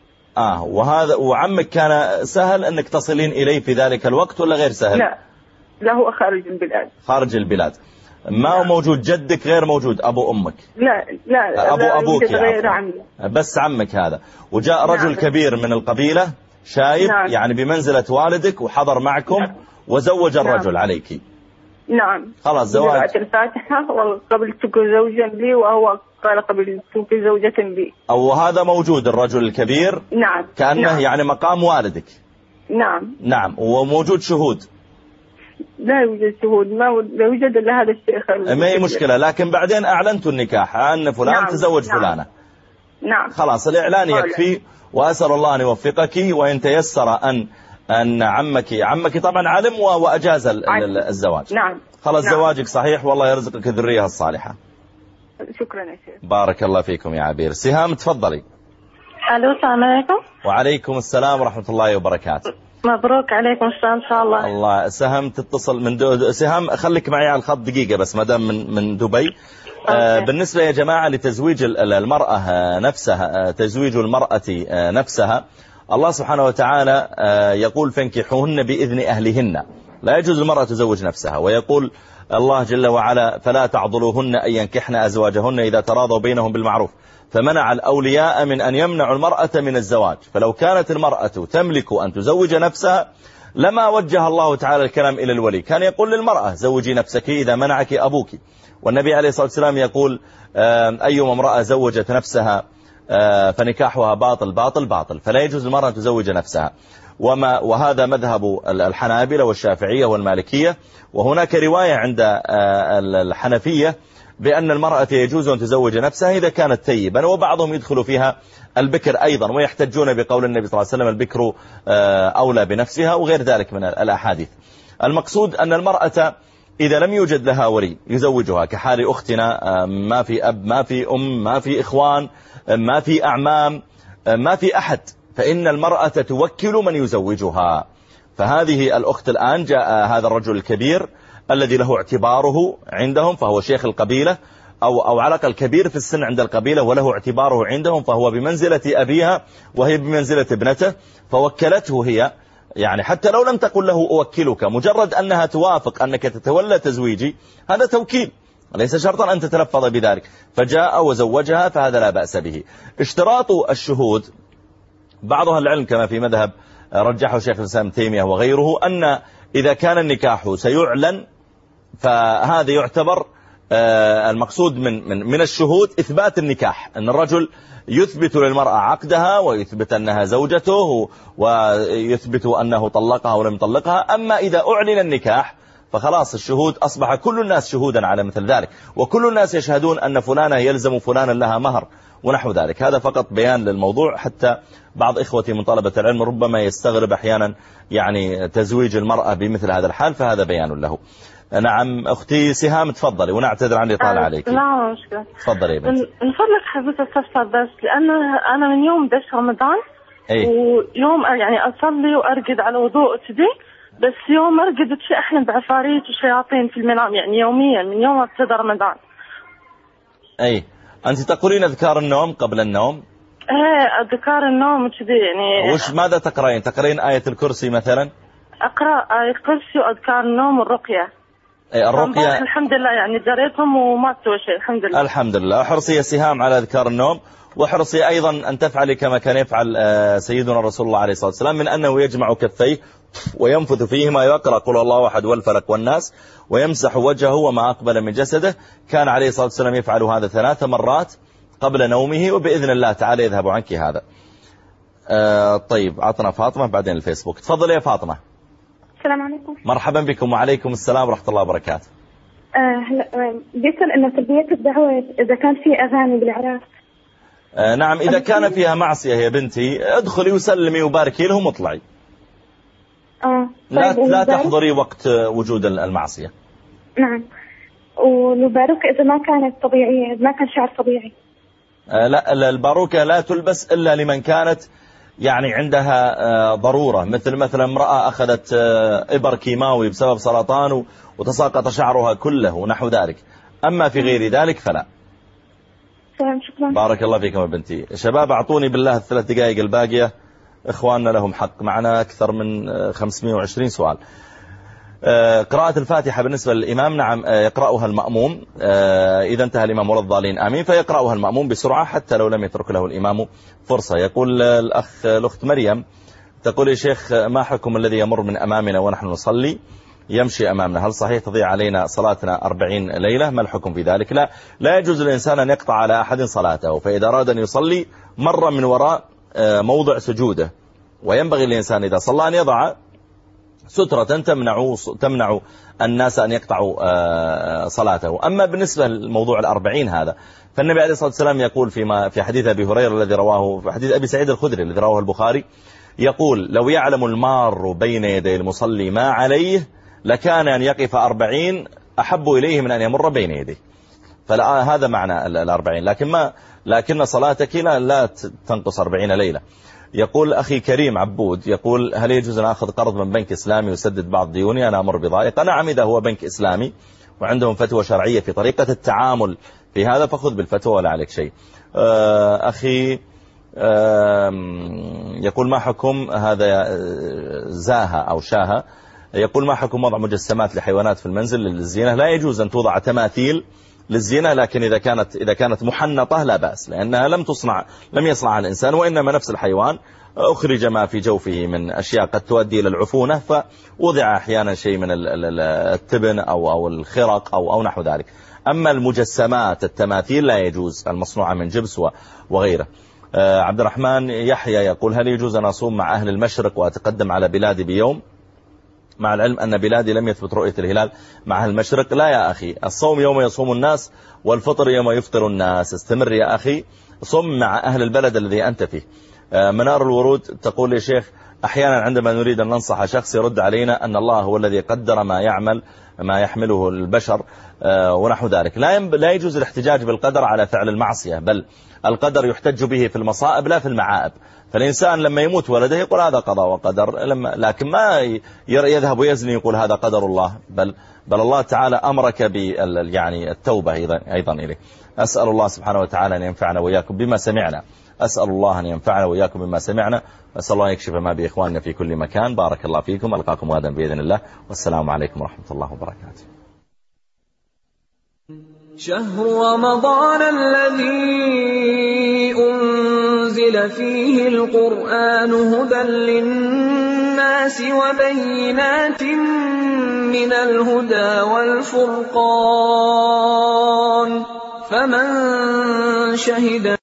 وعمك كان سهل أنك تصلين إليه في ذلك الوقت ولا غير سهل؟ لا، هو خارج البلاد. خارج البلاد. ما هو موجود؟ جدك غير موجود؟ أبو أمك؟ لا، أبوك غير عمي. بس عمك هذا. وجاء رجل كبير من القبيلة شايب، يعني بمنزلة والدك، وحضر معكم وزوج الرجل عليك. نعم. خلاص، زواج الفاتحة، وقبلتك زوجا لي، وهو قال قبلتك زوجة لي. أو هذا موجود الرجل الكبير؟ نعم. كأنه يعني مقام والدك؟ نعم. وموجود شهود؟ لا يوجد شهود، لا يوجد إلا هذا الشيخ. ما هي مشكلة، لكن بعدين أعلنتوا النكاح أن فلان تزوج فلانة. نعم. خلاص، الإعلان يكفي، وأسأل الله أن يوفقك، وإن تيسر أن عمك طبعا علم وأجاز الزواج. نعم. خلاص، زواجك صحيح، والله يرزقك الذرية الصالحة. شكرا يا شيخ. بارك الله فيكم يا عبير. سهام، تفضلي. الو، السلام عليكم. وعليكم السلام ورحمة الله وبركاته. مبروك عليكم السلام ان شاء الله. الله. سهام تتصل من سهام، خليك معي على الخط دقيقة بس ما دام من دبي. بالنسبة يا جماعة لتزويج المرأة نفسها، تزويج المرأة نفسها، الله سبحانه وتعالى يقول فانكحوهن بإذن أهلهن. لا يجوز المرأة تزوج نفسها. ويقول الله جل وعلا فلا تعضلوهن أن ينكحن أزواجهن إذا تراضوا بينهم بالمعروف، فمنع الأولياء من أن يمنعوا المرأة من الزواج. فلو كانت المرأة تملك أن تزوج نفسها لما وجه الله تعالى الكلام إلى الولي، كان يقول للمرأة زوجي نفسك إذا منعك أبوك. والنبي عليه الصلاة والسلام يقول أيما امرأة زوجت نفسها فنكاحها باطل باطل باطل. فلا يجوز المرأة أن تزوج نفسها. وهذا مذهب الحنابلة والشافعية والمالكية. وهناك رواية عند الحنفية بأن المرأة يجوز أن تزوج نفسها إذا كانت تيبا، وبعضهم يدخل فيها البكر أيضا، ويحتجون بقول النبي صلى الله عليه وسلم البكر أولى بنفسها وغير ذلك من الأحاديث. المقصود أن المرأة إذا لم يوجد لها ولي يزوجها، كحال أختنا، ما في أب، ما في أم، ما في إخوان، ما في أعمام، ما في أحد، فإن المرأة توكل من يزوجها. فهذه الأخت الآن جاء هذا الرجل الكبير الذي له اعتباره عندهم، فهو شيخ القبيلة أو على الأقل كبير في السن عند القبيلة، وله اعتباره عندهم، فهو بمنزلة أبيها وهي بمنزلة ابنته، فوكلته هي. يعني حتى لو لم تقل له أوكلك، مجرد أنها توافق أنك تتولى تزويجي، هذا توكيل، ليس شرطا أن تتلفظ بذلك. فجاء وزوجها، فهذا لا بأس به. اشتراط الشهود، بعض أهل العلم كما في مذهب رجحه شيخ الإسلام ابن تيمية وغيره، أن إذا كان النكاح سيعلن فهذا يعتبر المقصود من الشهود إثبات النكاح، أن الرجل يثبت للمرأة عقدها ويثبت أنها زوجته ويثبت أنه طلقها ولم يطلقها. أما إذا أعلن النكاح فخلاص الشهود أصبح كل الناس شهودا على مثل ذلك، وكل الناس يشهدون أن فلانة يلزم فلانا لها مهر ونحو ذلك. هذا فقط بيان للموضوع، حتى بعض إخوتي من طلبة العلم ربما يستغرب أحيانا يعني تزويج المرأة بمثل هذا الحال، فهذا بيان له. نعم أختي سهام، تفضلي، ونعتذر عن الإطالة عليك. لا مشكلة. تفضلي يا بنتي. من فضلك حبيت استفسر بس، لأن أنا من يوم دش رمضان ويوم يعني أصلي وأرقد على وضوء كذي، بس يوم أرقد شيء أحلم بعفاريت وشياطين في المنام، يعني يوميا من يوم ابتدى رمضان. أنت تقرين أذكار النوم قبل النوم؟ أذكار النوم كذي يعني. ماذا تقرين؟ تقرين آية الكرسي مثلا؟ أقرأ آية الكرسي وأذكار النوم والرقية. الرقية الحمد لله يعني جريتهم وما سوى شيء الحمد لله. الحمد لله. احرصي يا سهام على أذكار النوم، واحرصي أيضا أن تفعلي كما كان يفعل سيدنا رسول الله عليه الصلاة والسلام، من أنه يجمع كفيه وينفث فيهما، يقرأ قل الله أحد والفلق والناس، ويمسح وجهه وما أقبل من جسده. كان عليه الصلاة والسلام يفعل هذا 3 مرات قبل نومه، وبإذن الله تعالى يذهب عنك هذا. طيب، عطنا فاطمة بعدين الفيسبوك. تفضل يا فاطمة. السلام عليكم. مرحبا بكم. وعليكم السلام ورحمة الله وبركاته. بيسأل إنه تلبية الدعوة إذا كان في أغاني بالعراس. نعم، إذا كان فيها معصية يا بنتي ادخلي وسلمي وباركي لهم واطلعي. لا تحضري وقت وجود المعصية. نعم، والباروكة إذا ما كانت طبيعية، إذا ما كان شعر طبيعي. لا، الباروكة لا تلبس إلا لمن كانت يعني عندها ضرورة، مثلا امرأة أخذت إبر كيماوي بسبب سرطان وتساقط شعرها كله ونحو ذلك. أما في غير ذلك فلا. شكرا. بارك الله فيكم يا بنتي. شباب أعطوني بالله 3 دقائق الباقية، إخواننا لهم حق معنا أكثر من 520 سؤال. قراءة الفاتحة بالنسبة للإمام، نعم يقرأها المأموم إذا انتهى الإمام ولا الضالين آمين، فيقرأها المأموم بسرعة حتى لو لم يترك له الإمام فرصة. يقول الأخت مريم، تقول يا شيخ ما حكم الذي يمر من أمامنا ونحن نصلي يمشي أمامنا، هل صحيح تضيع علينا صلاتنا 40 ليلة؟ ما الحكم في ذلك؟ لا يجوز الإنسان أن يقطع على أحد صلاته، فإذا أراد أن يصلي مر من وراء موضع سجوده، وينبغي الإنسان إذا صلى أن يضع سترة تمنع الناس أن يقطعوا صلاته. أما بالنسبة للموضوع 40 هذا، فالنبي عليه الصلاة والسلام يقول في حديث أبي هريرة الذي رواه، في حديث أبي سعيد الخدري الذي رواه البخاري، يقول لو يعلم المار بين يدي المصلي ما عليه لكان أن يقف 40 أحب إليه من أن يمر بين يديه. فهذا معنى 40، لكن صلاتك لا تنقص 40 ليلة. يقول أخي كريم عبود، يقول هل يجوز أن أخذ قرض من بنك إسلامي وسدد بعض ديوني؟ أنا أمر بضائقة. نعم، إذا هو بنك إسلامي وعندهم فتوى شرعية في طريقة التعامل في هذا فخذ بالفتوى ولا عليك شيء. أخي يقول ما حكم هذا زاها أو شاها، يقول ما حكم وضع مجسمات لحيوانات في المنزل للزينة؟ لا يجوز أن توضع تماثيل للزينة، لكن إذا كانت محنطة لا بأس، لأنها لم يصنعها الإنسان، وإنما نفس الحيوان أخرج ما في جوفه من أشياء قد تؤدي إلى العفونة، فوضع أحيانا شيء من التبن أو الخرق أو نحو ذلك. أما المجسمات التماثيل لا يجوز، المصنوعة من جبس وغيره. عبد الرحمن يحيى يقول هل يجوز أن أصوم مع أهل المشرق وأتقدم على بلادي بيوم، مع العلم أن بلادي لم يثبت رؤية الهلال مع أهل المشرق؟ لا يا أخي، الصوم يوم يصوم الناس والفطر يوم يفطر الناس. استمر يا أخي، صم مع أهل البلد الذي أنت فيه. منار الورود تقول يا شيخ أحيانا عندما نريد أن ننصح شخص يرد علينا أن الله هو الذي قدر ما يحمله البشر ونحو ذلك. لا يجوز الاحتجاج بالقدر على فعل المعصية، بل القدر يحتج به في المصائب لا في المعائب. فالإنسان لما يموت ولده يقول هذا قضاء وقدر، لكن ما يذهب ويزني يقول هذا قدر الله، بل الله تعالى أمرك يعني التوبة أيضا إليه. أسأل الله سبحانه وتعالى أن ينفعنا وإياكم بما سمعنا، أسأل الله أن ينفعنا وإياكم بما سمعنا، أسأل الله يكشف ما بإخواننا في كل مكان. بارك الله فيكم، ألقاكم غدا بإذن الله، والسلام عليكم ورحمة الله وبركاته. شهر رمضان الذي أنزل فيه القرآن هدى للناس وبينات من الهدى والفرقان، فمن شهد